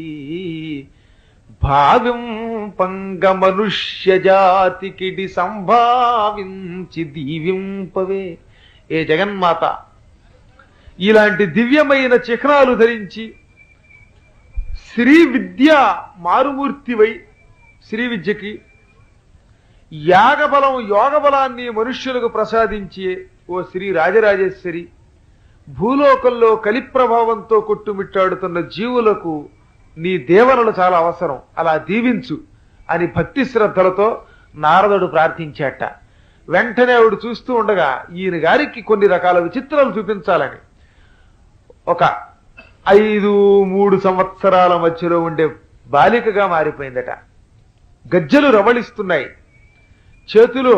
భావింపంగ మనుష్య జాతికిడి సంభావించి దీవింపవే. ఏ జగన్మాత, ఇలాంటి దివ్యమైన చిహ్నాలు ధరించి శ్రీ విద్య మారుమూర్తివై, శ్రీ విద్యకి యాగబలం యోగబలాన్ని మనుష్యులకు ప్రసాదించే ఓ శ్రీ రాజరాజేశ్వరి, భూలోకంలో కలిప్రభావంతో కొట్టుమిట్టాడుతున్న జీవులకు నీ దీవెనలు చాలా అవసరం, అలా దీవించు అని భక్తి శ్రద్ధలతో నారదుడు ప్రార్థించాట. వెంటనే ఆవిడ చూస్తూ ఉండగా ఈయన గారికి కొన్ని రకాల విచిత్రాలు చూపించాలని ఒక 5-3 సంవత్సరాల మధ్యలో ఉండే బాలికగా మారిపోయిందట. గజ్జలు రవళిస్తున్నాయి, చేతిలో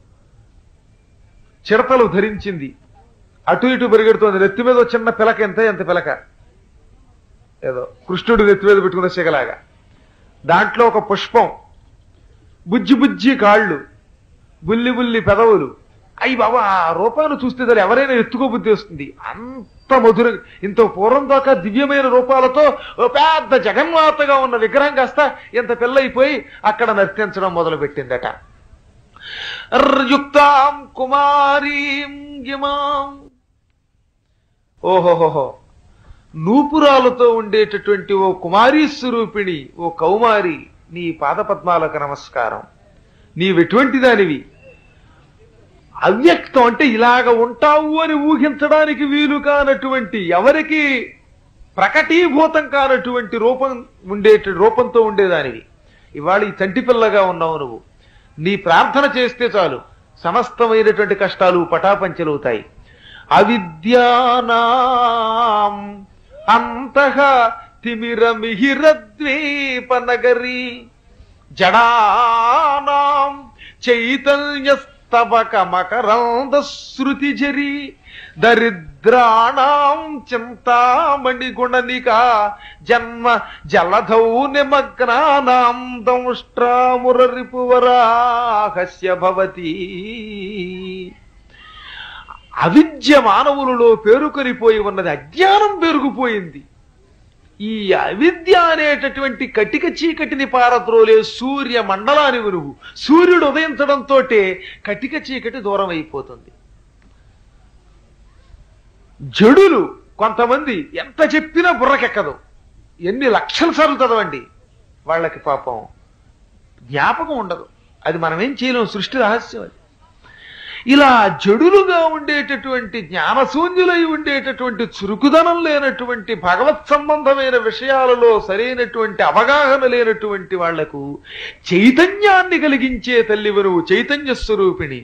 చిరతలు ధరించింది, అటు ఇటు పరిగెడుతోంది. నెత్తి మీద చిన్న పిలక, ఎంత పిలక, ఏదో కృష్ణుడు నెత్తి మీద పెట్టుకున్న శిగలాగా, దాంట్లో ఒక పుష్పం, బుజ్జి బుజ్జి కాళ్ళు, బుల్లి బుల్లి పెదవులు. అయ్యి బాబా, ఆ రూపాన్ని చూస్తే దాన్ని ఎవరైనా ఎత్తుకోబుద్ధి వస్తుంది, అంత మధుర. ఇంత పూర్వం దాకా దివ్యమైన రూపాలతో ఓ పెద్ద జగన్మాతగా ఉన్న విగ్రహం కాస్త ఇంత పిల్లయిపోయి అక్కడ నర్తించడం మొదలు పెట్టిందట. యుక్తాం కుమారీం గిమాం, ఓహోహోహో, నూపురాలతో ఉండేటటువంటి ఓ కుమారీ స్వరూపిణి, ఓ కౌమారి, నీ పాదపద్మాలకు నమస్కారం. నీవెటువంటి దానివి? అవ్యక్తం అంటే ఇలాగ ఉంటావు అని ఊహించడానికి వీలు కానటువంటి, ఎవరికి ప్రకటీభూతం కానటువంటి రూపంతో ఉండేదానివి. ఇవాళ ఈ చంటి పిల్లగా ఉన్నావు నువ్వు. నీ ప్రార్థన చేస్తే చాలు సమస్తమైనటువంటి కష్టాలు పటాపంచలవుతాయి. అవిద్యానాం అంతః తిమిరమిహిరద్వీప నగరీ జడానాం చైతన్యస్తబక మకరంద శృతిజరీ దరిద్రాణం చింతామణి గుణనికా జన్మ జలధౌ నిమగ్నానాం దంష్ట్రామురరిపువరాహస్య భవతి. అవిద్య మానవులలో పేరుకొనిపోయి ఉన్నది, అజ్ఞానం పెరిగిపోయింది. ఈ అవిద్య అనేటటువంటి కటిక చీకటిని పారద్రోలే సూర్య మండలానికి నువ్వు. సూర్యుడు ఉదయించడంతో కటిక చీకటి దూరం అయిపోతుంది. జడులు కొంతమంది ఎంత చెప్పినా బుర్రకెక్కదు, ఎన్ని లక్షల సార్లు చదవండి, వాళ్ళకి పాపం జ్ఞాపకం ఉండదు. అది మనమేం చేయలేం, సృష్టి రహస్యం అది. ఇలా జడులుగా ఉండేటటువంటి, జ్ఞానశూన్యులై ఉండేటటువంటి, చురుకుదనం లేనటువంటి, భగవత్ సంబంధమైన విషయాలలో సరైనటువంటి అవగాహన లేనటువంటి వాళ్లకు చైతన్యాన్ని కలిగించే తల్లివి నువ్వు, చైతన్య స్వరూపిణి.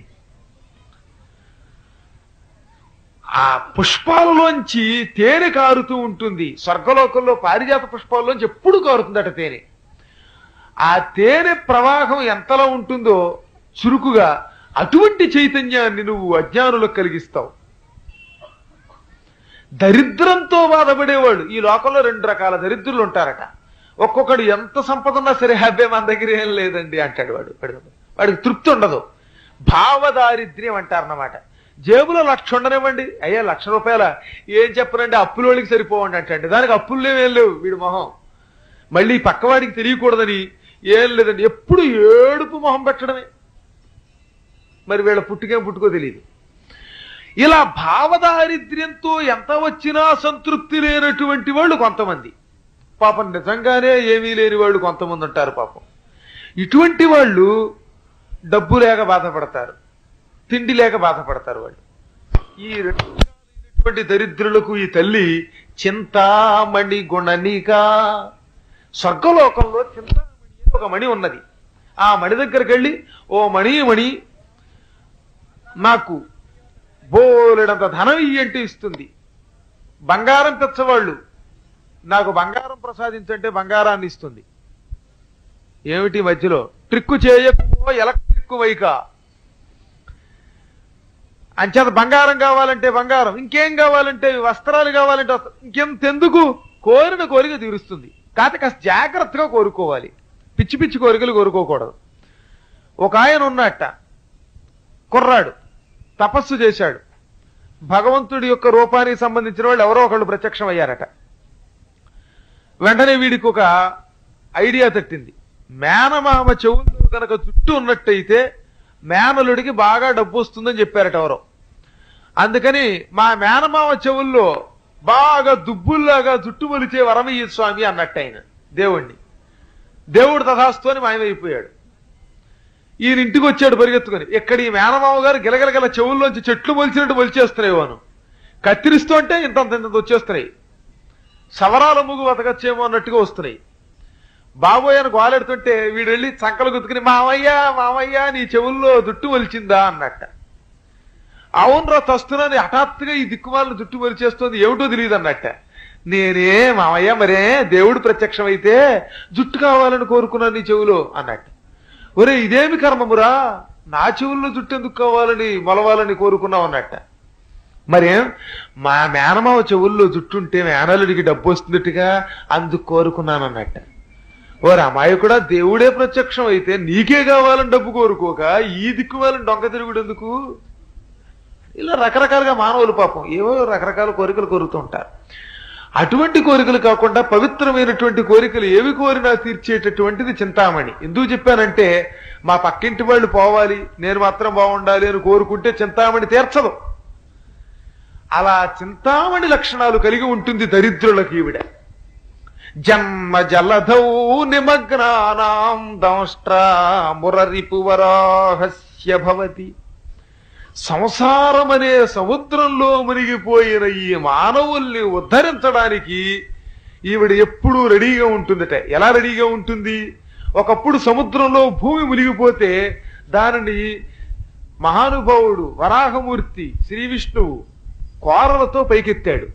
ఆ పుష్పాలలోంచి తేనె కారుతూ ఉంటుంది. స్వర్గలోకంలో పారిజాత పుష్పాలలోంచి ఎప్పుడు కారుతుందట తేనె. ఆ తేనె ప్రవాహం ఎంతలా ఉంటుందో చురుకుగా, అటువంటి చైతన్యాన్ని నువ్వు అజ్ఞానులకు కలిగిస్తావు. దరిద్రంతో బాధపడేవాళ్ళు. ఈ లోకంలో 2 రకాల దరిద్రులు ఉంటారట. ఒక్కొక్కడు ఎంత సంపద ఉన్నా సరే అబ్బే మన దగ్గర ఏం లేదండి అంటాడు వాడు. వాడికి తృప్తి ఉండదు. భావదారిద్ర్యం అంటారన్నమాట. జేబులో 1,00,000 ఉండనివ్వండి, అయ్యా 1,00,000 రూపాయల ఏం చెప్పనండి అప్పులోడికి సరిపోవండి అంటే దానికి అప్పులు ఏం లేవు వీడి మొహం. మళ్ళీ పక్కవాడికి తెలియకూడదని ఏం లేదండి, ఎప్పుడు ఏడుపు మొహం పెట్టడమే. మరి వీళ్ళ పుట్టుకో తెలియదు. ఇలా భావదారిద్ర్యంతో ఎంత వచ్చినా సంతృప్తి లేనటువంటి వాళ్ళు కొంతమంది, పాపం నిజంగానే ఏమీ లేని వాళ్ళు కొంతమంది ఉంటారు పాపం. ఇటువంటి వాళ్ళు డబ్బు లేక బాధపడతారు, తిండి లేక బాధపడతారు. వాళ్ళు ఈ 2 రకాలైనటువంటి దరిద్రులకు ఈ తల్లి చింతామణి గుణనిక. స్వర్గలోకంలో చింతామణి అని ఒక మణి ఉన్నది. ఆ మణి దగ్గరికి వెళ్ళి, ఓ మణి నాకు బోలెడంత ధనం ఇయ్యంటే ఇస్తుంది. బంగారం తెచ్చవాళ్ళు నాకు బంగారం ప్రసాదించంటే బంగారాన్ని ఇస్తుంది. ఏమిటి మధ్యలో ట్రిక్కు చేయకపో ఎలక్ట్రిక్ వైక అంచేత బంగారం కావాలంటే బంగారం, ఇంకేం కావాలంటే వస్త్రాలు కావాలంటే ఇంకెంతెందుకు కోరిన కోరిక తీరుస్తుంది. కాకపోతే కాస్త జాగ్రత్తగా కోరుకోవాలి, పిచ్చి పిచ్చి కోరికలు కోరుకోకూడదు. ఒక ఆయన ఉన్నట్ట, కుర్రాడు తపస్సు చేశాడు. భగవంతుడి యొక్క రూపానికి సంబంధించిన వాళ్ళు ఎవరో ఒకళ్ళు ప్రత్యక్షం అయ్యారట. వెంటనే వీడికి ఒక ఐడియా తట్టింది. మేనమామ చెవుల్లో కనుక జుట్టు ఉన్నట్టయితే మేనలుడికి బాగా డబ్బు వస్తుందని చెప్పారట ఎవరో. అందుకని మా మేనమామ చెవుల్లో బాగా దుబ్బుల్లాగా జుట్టు మొలిచే వరమయ్య స్వామి అన్నట్టు ఆయన దేవుణ్ణి. దేవుడు తథాస్తు అని మాయమైపోయాడు. ఈయన ఇంటికి వచ్చాడు పరిగెత్తుకుని. ఇక్కడ ఈ మేనమామ గారు గిలగిలగల చెవుల్లోంచి చెట్లు మొలిచినట్టు మొలిచేస్తున్నాయి. వాను కత్తిరిస్తూ అంటే ఇంత వచ్చేస్తున్నాయి. సవరాల ముగ్గు బతకచ్చేమో అన్నట్టుగా వస్తున్నాయి. బాబోయ్ అని గోలెడుతుంటే వీడు వెళ్ళి చంకలు గుర్తుకుని మామయ్య నీ చెవుల్లో జుట్టు మొలిచిందా అన్నట్ట. అవునరా తస్తున్నాను, హఠాత్తుగా ఈ దిక్కుమాలను జుట్టు మొలిచేస్తుంది ఏమిటో తెలియదు అన్నట్ట. నేనే మామయ్య మరే దేవుడు ప్రత్యక్షం అయితే జుట్టు కావాలని కోరుకున్నాను నీ చెవులో అన్నట్టు. ఒరే ఇదేమి కర్మమురా, నా చెవుల్లో జుట్టు ఎందుకు కావాలని మొలవాలని కోరుకున్నావు అన్నట్ట. మరేం మా మేనమావ చెవుల్లో జుట్టుంటే మేనలుడికి డబ్బు వస్తుందిట్టుగా అందుకు కోరుకున్నాను అన్నట్ట. ఓ అమ్మాయి కూడా దేవుడే ప్రత్యక్షం అయితే నీకే కావాలని డబ్బు కోరుకోక ఈ దిక్కుమాలని డొంక తిరుగుడు ఎందుకు? ఇలా రకరకాలుగా మానవులు పాపం ఏవో రకరకాల కోరికలు కోరుతూ ఉంటారు. అటువంటి కోరికలు కాకుండా పవిత్రమైనటువంటి కోరికలు ఏవి కోరినా తీర్చేటటువంటిది చింతామణి. ఎందుకు చెప్పానంటే మా పక్కింటి వాళ్ళు పోవాలి, నేను మాత్రం బాగుండాలి అని కోరుకుంటే చింతామణి తీర్చదు. అలా చింతామణి లక్షణాలు కలిగి ఉంటుంది దరిద్రులకి ఈవిడ. జన్మ జలధౌ నిమగ్నానాం దంష్ట్రా మురరిపువరాహస్య భవతి. సంసారం అనే సముద్రంలో మునిగిపోయిన ఈ మానవుల్ని ఉద్ధరించడానికి ఈవిడ ఎప్పుడూ రెడీగా ఉంటుందట. ఎలా రెడీగా ఉంటుంది? ఒకప్పుడు సముద్రంలో భూమి మునిగిపోతే దానిని మహానుభావుడు వరాహమూర్తి శ్రీ విష్ణువు కోరలతో పైకెత్తాడు.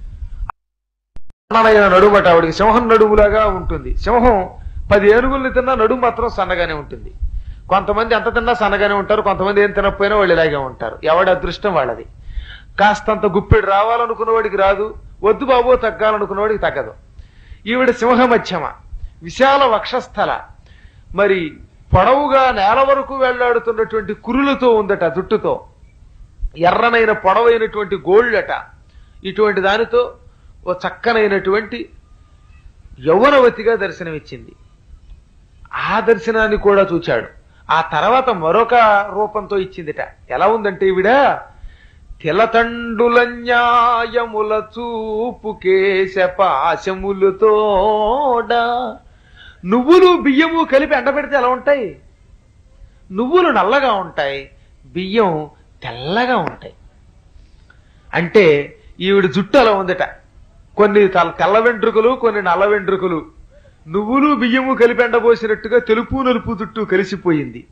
నడుమట ఆవిడికి సింహం నడుములాగా ఉంటుంది. సింహం 10 ఏనుగుల్ని తిన్నా నడుము మాత్రం సన్నగానే ఉంటుంది. కొంతమంది ఎంత తిన్నా సన్నగానే ఉంటారు, కొంతమంది ఏం తినకపోయినా వాళ్ళు ఇలాగే ఉంటారు. ఎవడి అదృష్టం వాళ్ళది. కాస్తంత గుప్పెడు రావాలనుకున్న వాడికి రాదు, వద్దు బాబో తగ్గాలనుకున్న వాడికి తగ్గదు. ఈవిడ సింహ మధ్యమ, విశాల వక్షస్థల, మరి పొడవుగా నేల వరకు వెళ్లాడుతున్నటువంటి కురులతో ఉందట, జుట్టుతో ఎర్రనైన పొడవైనటువంటి గోళ్ళట. ఇటువంటి దానితో ఓ చక్కనైనటువంటి యౌవనవతిగా దర్శనమిచ్చింది. ఆ దర్శనాన్ని కూడా చూచాడు. ఆ తర్వాత మరొక రూపంతో ఇచ్చిందిట. ఎలా ఉందంటే ఈవిడ తిలతండుల న్యాయముల చూపు కేశ పాశములతోడ. నువ్వులు బియ్యము కలిపి ఎండబెడితే ఎలా ఉంటాయి? నువ్వులు నల్లగా ఉంటాయి, బియ్యం తెల్లగా ఉంటాయి. అంటే ఈవిడ జుట్టు అలా ఉందట. కొన్ని తెల్ల వెంట్రుకలు, కొన్ని నల్ల వెంట్రుకలు, నువ్వులు బియ్యము కలిపి ఎండబోసినట్టుగా తెలుపు నలుపు జుట్టు కలిసిపోయింది.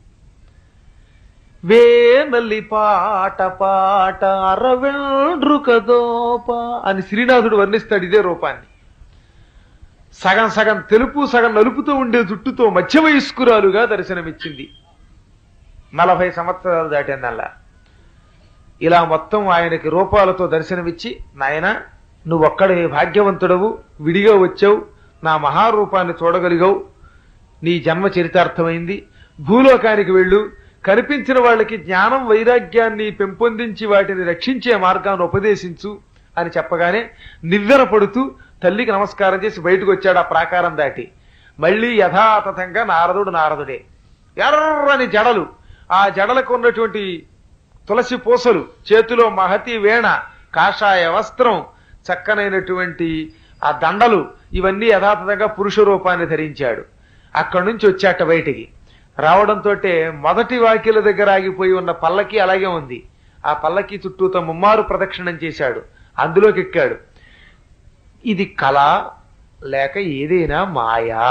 వేనల్లి పాట పాట అరవెండ్రుకదోప అని శ్రీనాథుడు వర్ణిస్తాడు ఇదే రూపాన్ని. సగం సగం తెలుపు సగం నలుపుతో ఉండే జుట్టుతో మధ్య వయస్కురాలుగా దర్శనమిచ్చింది. 40 సంవత్సరాలు దాటిందల్లా. ఇలా మొత్తం ఆయనకి రూపాలతో దర్శనమిచ్చి, నాయనా నువ్వొక్కడే భాగ్యవంతుడవు, విడిగా వచ్చావు, నా మహారూపాన్ని చూడగలిగావు, నీ జన్మ చరితార్థమైంది, భూలోకానికి వెళ్ళు, కనిపించిన వాళ్ళకి జ్ఞానం వైరాగ్యాన్ని పెంపొందించి వాటిని రక్షించే మార్గాన్ని ఉపదేశించు అని చెప్పగానే నివ్వెన పడుతూ తల్లికి నమస్కారం చేసి బయటకు వచ్చాడు ఆ ప్రాకారం దాటి. మళ్ళీ యథాతథంగా నారదుడే. ఎర్రని జడలు, ఆ జడలకు ఉన్నటువంటి తులసి పూసలు, చేతిలో మహతి వేణ, కాషాయ వస్త్రం, చక్కనైనటువంటి ఆ దండలు, ఇవన్నీ యథాతథంగా పురుష రూపాన్ని ధరించాడు. అక్కడి నుంచి వచ్చాట బయటికి. రావడంతో మొదటి వాకిల దగ్గర ఆగిపోయి ఉన్న పల్లకి అలాగే ఉంది. ఆ పల్లకి చుట్టూతో ముమ్మారు ప్రదక్షిణం చేశాడు. అందులోకి ఎక్కాడు. ఇది కళ లేక ఏదైనా మాయా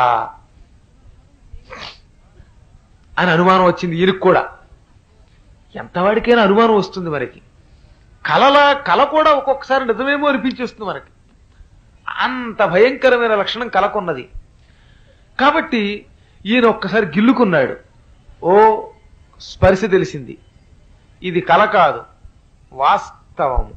అని అనుమానం వచ్చింది ఈయనకు కూడా. ఎంతవాడికైనా అనుమానం వస్తుంది మనకి. కళ కూడా ఒక్కొక్కసారి నిజమేమో అనిపించేస్తుంది మనకి. అంత భయంకరమైన లక్షణం కళకున్నది. కాబట్టి ఈయన ఒక్కసారి గిల్లుకున్నాడు. ఓ స్పర్శ తెలిసింది, ఇది కళ కాదు, వాస్తవము.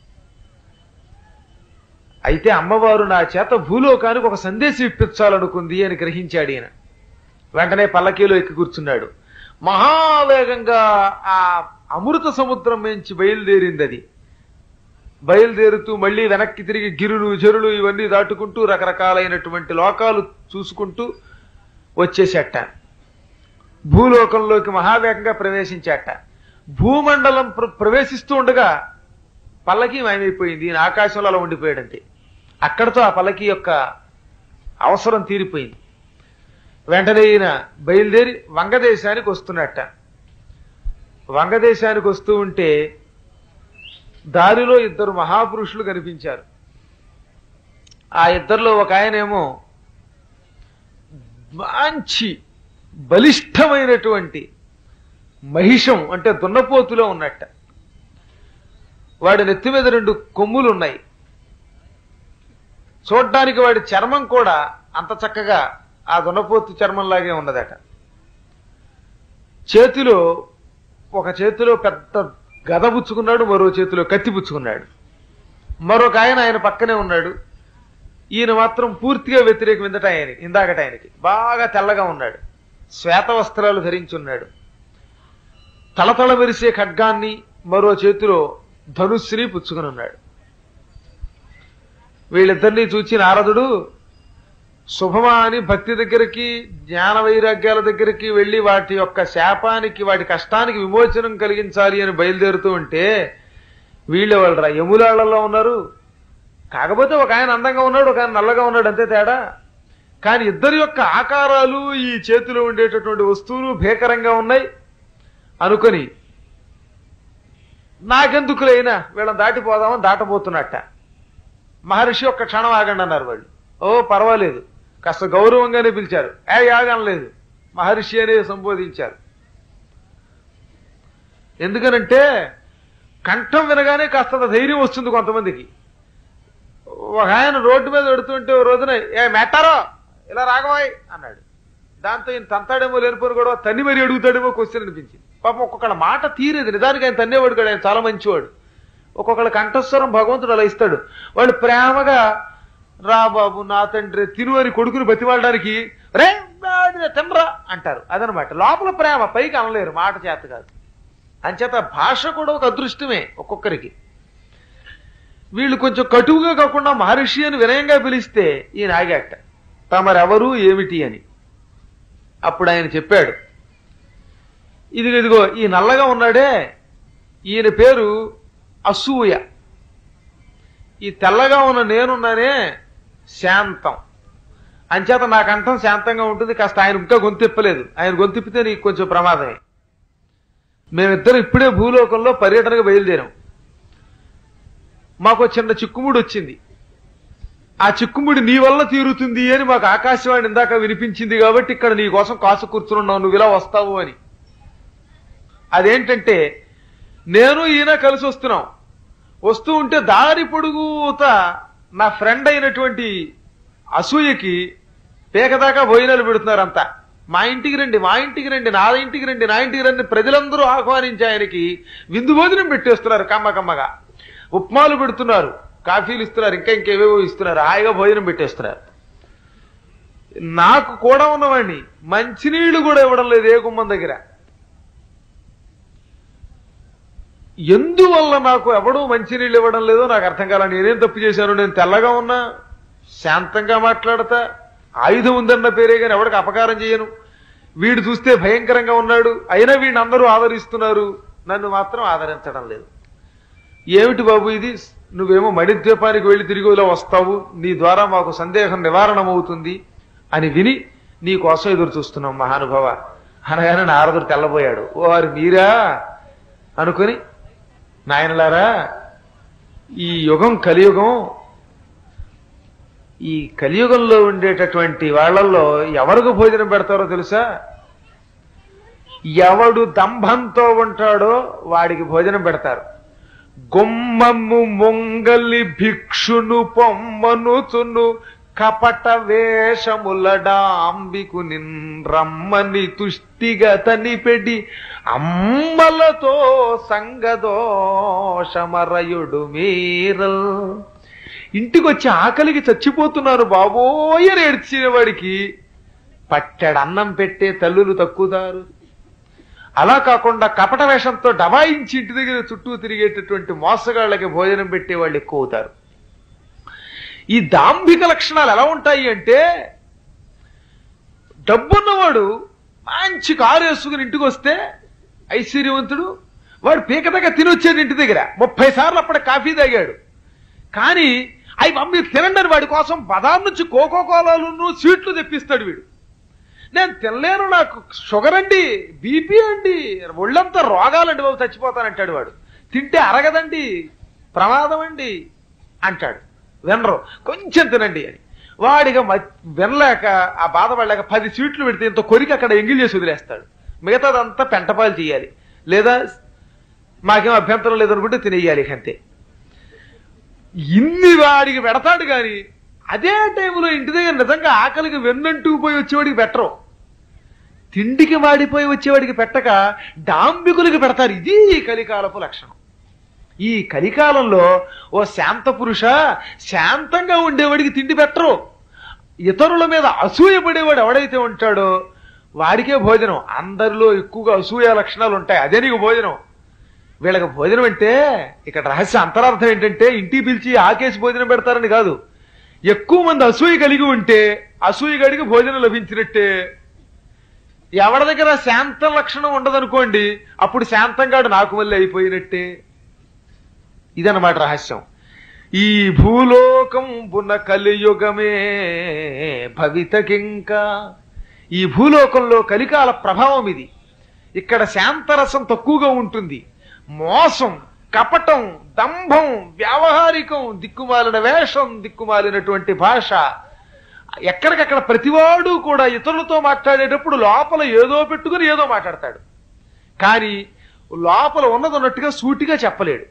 అయితే అమ్మవారు నా చేత భూలోకానికి ఒక సందేశం ఇప్పించాలనుకుంది అని గ్రహించాడు ఈయన. వెంటనే పల్లకీలో ఎక్కి కూర్చున్నాడు. మహావేగంగా ఆ అమృత సముద్రం నుంచి బయలుదేరింది. అది బయలుదేరుతూ మళ్ళీ వెనక్కి తిరిగి గిరులు చెరులు ఇవన్నీ దాటుకుంటూ రకరకాలైనటువంటి లోకాలు చూసుకుంటూ వచ్చేసేట. భూలోకంలోకి మహావేగంగా ప్రవేశించాట. భూమండలం ప్రవేశిస్తూ ఉండగా పల్లకి మాయమైపోయింది. ఈయన ఆకాశంలో అలా ఉండిపోయాడంతే. అక్కడతో ఆ పల్లకి యొక్క అవసరం తీరిపోయింది. వెంటనే ఈయన బయలుదేరి వంగదేశానికి వస్తున్నట్ట. వంగదేశానికి వస్తూ ఉంటే దారిలో ఇద్దరు మహాపురుషులు కనిపించారు. ఆ ఇద్దరిలో ఒక ఆయనేమో మంచి బలిష్టమైనటువంటి మహిషం అంటే దున్నపోతులో ఉన్నట్ట. వాడి నెత్తి మీద 2 కొమ్ములు ఉన్నాయి. చూడ్డానికి వాడి చర్మం కూడా అంత చక్కగా ఆ దున్నపోతు చర్మంలాగే ఉన్నదట. ఒక చేతిలో పెద్ద గద పుచ్చుకున్నాడు, మరో చేతిలో కత్తి పుచ్చుకున్నాడు. మరొక ఆయన పక్కనే ఉన్నాడు. ఈయన మాత్రం పూర్తిగా వ్యతిరేకం. ఇందాకట ఆయనకి బాగా తెల్లగా ఉన్నాడు, శ్వేత వస్త్రాలు ధరించున్నాడు. తలతల మెరిసే ఖడ్గాన్ని మరో చేతిలో ధనుస్సుని పుచ్చుకుని ఉన్నాడు. వీళ్ళిద్దరినీ చూచి నారదుడు శుభమా అని భక్తి దగ్గరికి, జ్ఞాన వైరాగ్యాల దగ్గరికి వెళ్లి వాటి యొక్క శాపానికి, వాటి కష్టానికి విమోచనం కలిగించాలి అని బయలుదేరుతూ ఉంటే వీళ్ళెవళ్ళరా యములాళ్లలో ఉన్నారు. కాకపోతే ఒక ఆయన అందంగా ఉన్నాడు, ఒక ఆయన నల్లగా ఉన్నాడు, అంతే తేడా. కానీ ఇద్దరి యొక్క ఆకారాలు, ఈ చేతిలో ఉండేటటువంటి వస్తువులు భీకరంగా ఉన్నాయి అనుకొని నాకెందుకులైనా వీళ్ళని దాటిపోదామని దాటబోతున్నట్ట. మహర్షి ఒక్క క్షణం ఆగండి అన్నారు వాళ్ళు. ఓ పర్వాలేదు, కాస్త గౌరవంగానే పిలిచారు. ఆగనలేదు, మహర్షి అనే సంబోధించారు. ఎందుకనంటే కంఠం వినగానే కాస్త ధైర్యం వస్తుంది కొంతమందికి. ఒక ఆయన రోడ్డు మీద పెడుతుంటే ఓ రోజున మెట్టారో ఇలా రాగవాయ్ అన్నాడు. దాంతో ఈయన తంతాడేమో లేనిపోను కూడా తన్ని మరీ అడుగుతాడేమో క్వశ్చన్ అనిపించింది. పాపం ఒక్కొక్కళ్ళ మాట తీరేది. నిజానికి ఆయన తన్నేవాడు కాడు, ఆయన చాలా మంచివాడు. ఒక్కొక్కళ్ళ కంఠస్వరం భగవంతుడు అలా ఇస్తాడు. వాళ్ళు ప్రేమగా రా బాబు నా తండ్రి తిను అని కొడుకుని బతివాడడానికి రే తినరా అంటారు. అదనమాట లోపల ప్రేమ, పైకి అనలేరు, మాట చేత కాదు. అంచేత భాష కూడా ఒక అదృష్టమే ఒక్కొక్కరికి. వీళ్ళు కొంచెం కటువుగా కాకుండా మహర్షి అని వినయంగా పిలిస్తే ఈయన ఆగాట, తమరెవరు ఏమిటి అని. అప్పుడు ఆయన చెప్పాడు, ఇదిగో ఈ నల్లగా ఉన్నాడే ఈయన పేరు అసూయ. ఈ తెల్లగా ఉన్న నేనున్నానే శాంతం. అంచేత నా కంఠం శాంతంగా ఉంటుంది. కాస్త ఆయన ఇంకా గొంతిప్పలేదు, ఆయన గొంతిప్పితే నీకు కొంచెం ప్రమాదమే. మేమిద్దరం ఇప్పుడే భూలోకంలో పర్యటనకు బయలుదేరాం. మాకు చిన్న చిక్కుముడి వచ్చింది. ఆ చిక్కుముడి నీ వల్ల తీరుతుంది అని మాకు ఆకాశవాణి ఇందాక వినిపించింది. కాబట్టి ఇక్కడ నీ కోసం కాసు కూర్చున్నావు, నువ్వు ఇలా వస్తావు అని. అదేంటంటే నేను ఈయన కలిసి వస్తున్నాం. వస్తూ ఉంటే దారి పొడుగుత నా ఫ్రెండ్ అయినటువంటి అసూయకి పేకదాకా భోజనాలు పెడుతున్నారంతా. మా ఇంటికి రండి, మా ఇంటికి రండి, నా ఇంటికి రండి, నా ఇంటికి రండి ప్రజలందరూ ఆహ్వానించి ఆయనకి విందు భోజనం పెట్టేస్తున్నారు. కమ్మగా ఉప్మాలు పెడుతున్నారు, కాఫీలు ఇస్తున్నారు, ఇంకేవేవో ఇస్తున్నారు, హాయిగా భోజనం పెట్టేస్తున్నారు. నాకు కూడా ఉన్నవాడిని మంచినీళ్లు కూడా ఇవ్వడం లేదు ఏ గుమ్మం దగ్గర. ఎందువల్ల నాకు ఎవడూ మంచినీళ్ళు ఇవ్వడం లేదో నాకు అర్థం కాల. నేనేం తప్పు చేశాను? నేను తెల్లగా ఉన్నా, శాంతంగా మాట్లాడతా, ఆయుధం ఉందన్న పేరే కానీ ఎవరికి అపకారం చేయను. వీడు చూస్తే భయంకరంగా ఉన్నాడు, అయినా వీడిని అందరూ ఆదరిస్తున్నారు, నన్ను మాత్రం ఆదరించడం లేదు. ఏమిటి బాబు ఇది? నువ్వేమో మణిద్వీపానికి వెళ్ళి తిరిగి ఇలా వస్తావు, నీ ద్వారా మాకు సందేహం నివారణమవుతుంది అని విని నీ కోసం ఎదురు చూస్తున్నాం మహానుభావ అనగానే నారదుడు తెల్లబోయాడు. ఓ వారు మీరా అనుకుని, నాయనలారా, ఈ యుగం కలియుగం. ఈ కలియుగంలో ఉండేటటువంటి వాళ్ళల్లో ఎవరికి భోజనం పెడతారో తెలుసా? ఎవడు దంభంతో ఉంటాడో వాడికి భోజనం పెడతారు. గుమ్మము మొంగలి భిక్షును పొమ్మనుచును కపట వేషములడాంబికు నిన్రమ్మని తుష్టిగా తనిపెడి అమ్మలతో సంగదోషమరయుడు మీరల్. ఇంటికొచ్చి ఆకలికి చచ్చిపోతున్నాను బాబోయ్ అని ఏడ్చేవాడికి పట్టెడన్నం పెట్టే తల్లులు తక్కువదారు. అలా కాకుండా కపట వేషంతో డబాయించి ఇంటి దగ్గర చుట్టూ తిరిగేటటువంటి మోసగాళ్ళకి భోజనం పెట్టేవాళ్ళు ఎక్కువ అవుతారు. ఈ దాంభిక లక్షణాలు ఎలా ఉంటాయి అంటే, డబ్బున్నవాడు మంచి కారు వేసుకుని ఇంటికి వస్తే ఐశ్వర్యవంతుడు, వాడు పీకదగ్గ తినొచ్చేది ఇంటి దగ్గర 30 సార్లు అప్పుడే కాఫీ తాగాడు. కానీ అవి మమ్మీ తినండి వాడి కోసం బదాం నుంచి కోకోకోలాలు స్వీట్లు తెప్పిస్తాడు వీడు. నేను తినలేను, నాకు షుగర్ అండి, బీపీ అండి, ఒళ్ళంతా రోగాలండి బాబు, చచ్చిపోతానంటాడు వాడు. తింటే అరగదండి, ప్రమాదం అండి అంటాడు. వినరు, కొంచెం తినండి అని. వాడిగా వినలేక ఆ బాధపడలేక 10 స్వీట్లు పెడితే ఇంత కొరికి అక్కడ ఎంగిల్ చేసి వదిలేస్తాడు. మిగతాదంతా పెంటపాలు చేయాలి, లేదా మాకేం అభ్యంతరం లేదనుకుంటే తినేయాలి అంతే. ఇన్ని వాడికి పెడతాడు. కానీ అదే టైంలో ఇంటి దగ్గర నిజంగా ఆకలికి వెన్నంటూ పోయి వచ్చేవాడికి పెట్టరు, తిండికి వాడిపోయి వచ్చేవాడికి పెట్టక డాంబికులకి పెడతారు. ఇది కలికాలపు లక్షణం. ఈ కలికాలంలో ఓ శాంత పురుష, శాంతంగా ఉండేవాడికి తిండి పెట్టరు. ఇతరుల మీద అసూయ పడేవాడు ఎవడైతే ఉంటాడో వాడికే భోజనం. అందరిలో ఎక్కువగా అసూయ లక్షణాలు ఉంటాయి, అదే నీకు భోజనం. వీళ్ళకి భోజనం అంటే ఇక్కడ రహస్య అంతరార్థం ఏంటంటే, ఇంటికి పిలిచి ఆకేసి భోజనం పెడతారని కాదు. ఎక్కువ మంది అసూయ కలిగి ఉంటే అసూయ గడికి భోజనం లభించినట్టే. ఎవరి దగ్గర శాంత లక్షణం ఉండదనుకోండి, అప్పుడు శాంతంగాడు నాకు మళ్ళీ అయిపోయినట్టే. ఇదన్నమాట రహస్యం. ఈ భూలోకం బున కలియుగమే భవితకింకా. ఈ భూలోకంలో కలికాల ప్రభావం ఇది. ఇక్కడ శాంతరసం తక్కువగా ఉంటుంది. మోసం, కపటం, దంభం, వ్యావహారికం, దిక్కుమాలిన వేషం, దిక్కుమాలినటువంటి భాష. ఎక్కడికక్కడ ప్రతివాడు కూడా ఇతరులతో మాట్లాడేటప్పుడు లోపల ఏదో పెట్టుకుని ఏదో మాట్లాడతాడు, కానీ లోపల ఉన్నదన్నట్టుగా సూటిగా చెప్పలేడు.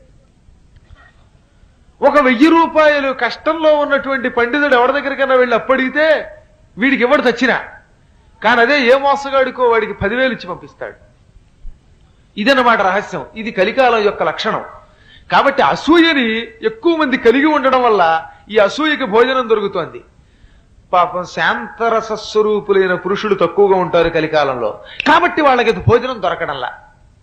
ఒక 1000 రూపాయలు కష్టంలో ఉన్నటువంటి పండితుడు ఎవరి దగ్గరికైనా వెళ్ళి అప్పడిగితే వీడికి ఎవడు తెచ్చినా, కానీ అదే ఏ మోసగాడికో వాడికి 10,000 ఇచ్చి పంపిస్తాడు. ఇదన్నమాట రహస్యం. ఇది కలికాలం యొక్క లక్షణం. కాబట్టి అసూయని ఎక్కువ మంది కలిగి ఉండడం వల్ల ఈ అసూయకి భోజనం దొరుకుతోంది. పాపం శాంతరస స్వరూపులైన పురుషులు తక్కువగా ఉంటారు కలికాలంలో, కాబట్టి వాళ్ళకి భోజనం దొరకడంలా.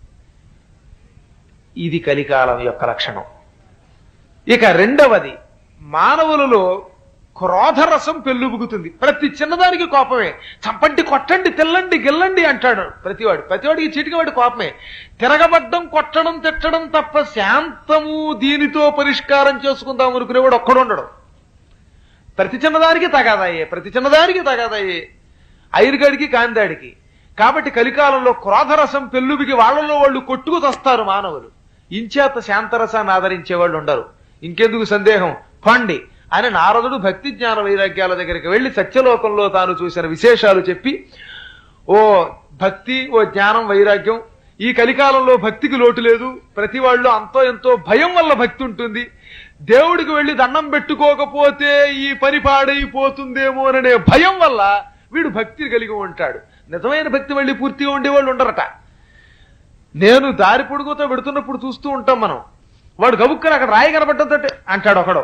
ఇది కలికాలం యొక్క లక్షణం. ఇక రెండవది, మానవులలో క్రోధరసం పెళ్ళుబుకుతుంది. ప్రతి చిన్నదానికి కోపమే. చంపండి, కొట్టండి, తెల్లండి, గెల్లండి అంటాడు ప్రతివాడికి చీటికవాడి కోపమే. తిరగబడ్డం, కొట్టడం, తిట్టడం తప్ప శాంతము దీనితో పరిష్కారం చేసుకుందాం అనుకునేవాడు ఒక్కడు ఉండడు. ప్రతి చిన్నదానికి తగాదాయే, ఐరుగాడికి కాందాడికి. కాబట్టి కలికాలంలో క్రోధరసం పెళ్ళుబికి వాళ్ళలో వాళ్ళు కొట్టుకు తస్తారు మానవులు. ఇంచేత శాంతరసాన్ని ఆదరించేవాళ్ళు ఉండరు. ఇంకెందుకు సందేహం, పండి అని నారదుడు భక్తి జ్ఞాన వైరాగ్యాల దగ్గరికి వెళ్లి సత్యలోకంలో తాను చూసిన విశేషాలు చెప్పి, ఓ భక్తి, ఓ జ్ఞానం, వైరాగ్యం, ఈ కలికాలంలో భక్తికి లోటు లేదు. ప్రతి వాళ్ళు అంతో ఎంతో భయం వల్ల భక్తి ఉంటుంది. దేవుడికి వెళ్లి దండం పెట్టుకోకపోతే ఈ పని పాడైపోతుందేమోననే భయం వల్ల వీడు భక్తిని కలిగి ఉంటాడు. నిజమైన భక్తి మళ్ళీ పూర్తిగా ఉండేవాళ్ళు ఉండరట. నేను దారి పొడుగుతో పెడుతున్నప్పుడు చూస్తూ ఉంటాం మనం. వాడు గబుక్కని అక్కడ రాయి కనబడ్డంతో అంటాడు ఒకడు,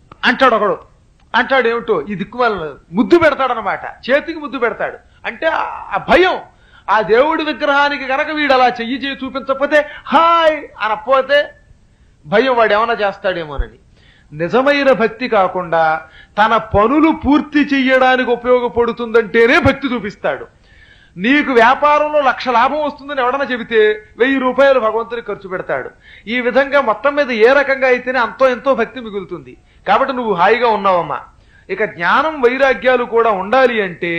అంటాడు ఏమిటో ఈ దిక్కుమాల ముద్దు పెడతాడనమాట, చేతికి ముద్దు పెడతాడు. అంటే ఆ భయం, ఆ దేవుడి విగ్రహానికి కనుక వీడు అలా చెయ్యి చూపించకపోతే హాయ్ అనకపోతే భయం, వాడు ఏమైనా చేస్తాడేమోనని. నిజమైన భక్తి కాకుండా తన పనులు పూర్తి చెయ్యడానికి ఉపయోగపడుతుందంటేనే భక్తి చూపిస్తాడు. నీకు వ్యాపారంలో 1,00,000 లాభం వస్తుందని ఎవడన్నా చెబితే 1,000 రూపాయలు భగవంతునికి ఖర్చు పెడతాడు. ఈ విధంగా మొత్తం మీద ఏ రకంగా అయితేనే అంతో ఎంతో భక్తి మిగులుతుంది. కాబట్టి నువ్వు హాయిగా ఉన్నావమ్మా. ఇక జ్ఞానం వైరాగ్యాలు కూడా ఉండాలి అంటే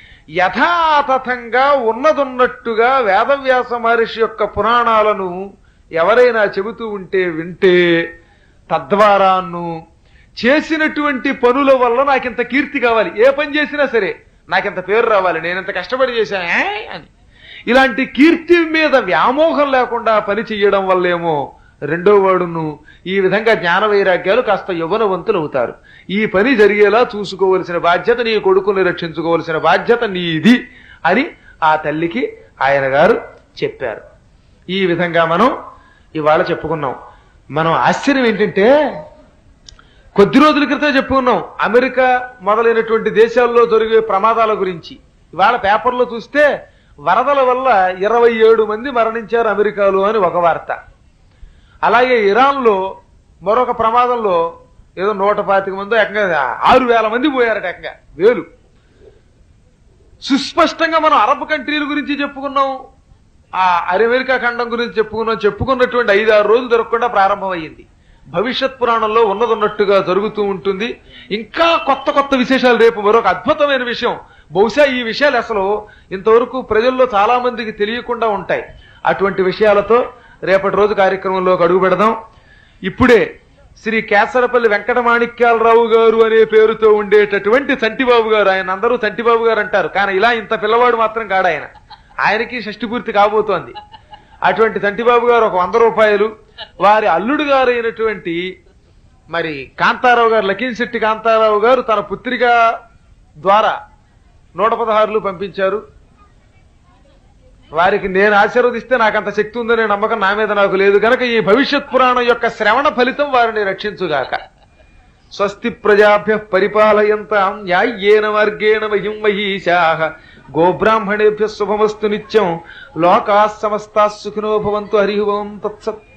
యథాతథంగా ఉన్నదున్నట్టుగా వేదవ్యాస మహర్షి యొక్క పురాణాలను ఎవరైనా చెబుతూ ఉంటే వింటే తద్వారాను చేసినటువంటి పనుల వల్ల నాకింత కీర్తి కావాలి, ఏ పని చేసినా సరే నాకింత పేరు రావాలి, నేనింత కష్టపడి చేశాను అని ఇలాంటి కీర్తి మీద వ్యామోహం లేకుండా పని చెయ్యడం వల్లేమో రెండో వాడును ఈ విధంగా జ్ఞాన వైరాగ్యాలు కాస్త యవ్వనవంతులు అవుతారు. ఈ పని జరిగేలా చూసుకోవలసిన బాధ్యత, నీ కొడుకుని రక్షించుకోవలసిన బాధ్యత నీది అని ఆ తల్లికి ఆయన గారు చెప్పారు. ఈ విధంగా మనం ఇవాళ చెప్పుకున్నాం. మనం ఆశ్చర్యం ఏంటంటే కొద్ది రోజుల క్రితం చెప్పుకున్నాం అమెరికా మొదలైనటువంటి దేశాల్లో జరిగే ప్రమాదాల గురించి. ఇవాళ పేపర్లో చూస్తే వరదల వల్ల 27 మంది మరణించారు అమెరికాలో అని ఒక వార్త. అలాగే ఇరాన్లో మరొక ప్రమాదంలో ఏదో 125 మంది, ఏకంగా 6,000 మంది పోయారట, ఏకంగా 1000. సుస్పష్టంగా మనం అరబ్ కంట్రీల గురించి చెప్పుకున్నాం, ఆ అమెరికా ఖండం గురించి చెప్పుకున్నటువంటి 5-6 రోజులు దొరకకుండా ప్రారంభమయ్యింది. భవిష్యత్ పురాణంలో ఉన్నదన్నట్టుగా జరుగుతూ ఉంటుంది. ఇంకా కొత్త కొత్త విశేషాలు. రేపు మరొక అద్భుతమైన విషయం, బహుశా ఈ విషయాలు అసలు ఇంతవరకు ప్రజల్లో చాలా మందికి తెలియకుండా ఉంటాయి. అటువంటి విషయాలతో రేపటి రోజు కార్యక్రమంలోకి అడుగు పెడదాం. ఇప్పుడే శ్రీ కేసరపల్లి వెంకటమాణిక్యాలరావు గారు అనే పేరుతో ఉండేటటువంటి చంటిబాబు గారు, ఆయన అందరూ చంటిబాబు గారు అంటారు, కానీ ఇలా ఇంత పిల్లవాడు మాత్రం కాడు ఆయన. ఆయనకి షష్ఠి పూర్తి కాబోతోంది. అటువంటి చంటిబాబు గారు ఒక 100 రూపాయలు, వారి అల్లుడు గారు అయినటువంటి మరి కాంతారావు గారు, లకీన్శెట్టి కాంతారావు గారు తన పుత్రిక ద్వారా 116 పంపించారు. వారికి నేను ఆశీర్వదిస్తే నాకంత శక్తి ఉందనే నమ్మకం నా మీద నాకు లేదు కనుక ఈ భవిష్యత్ పురాణం యొక్క శ్రవణ ఫలితం వారిని రక్షించుగాక. స్వస్తి ప్రజాభ్య పరిపాలయంతాం న్యాయేన మార్గేణ మహిం మహీశాః గోబ్రాహ్మణేభ్య శుభమస్తు నిత్యం. లోకాః సమస్తాః సుఖినో భవంతు. హరి ఓం తత్సత్.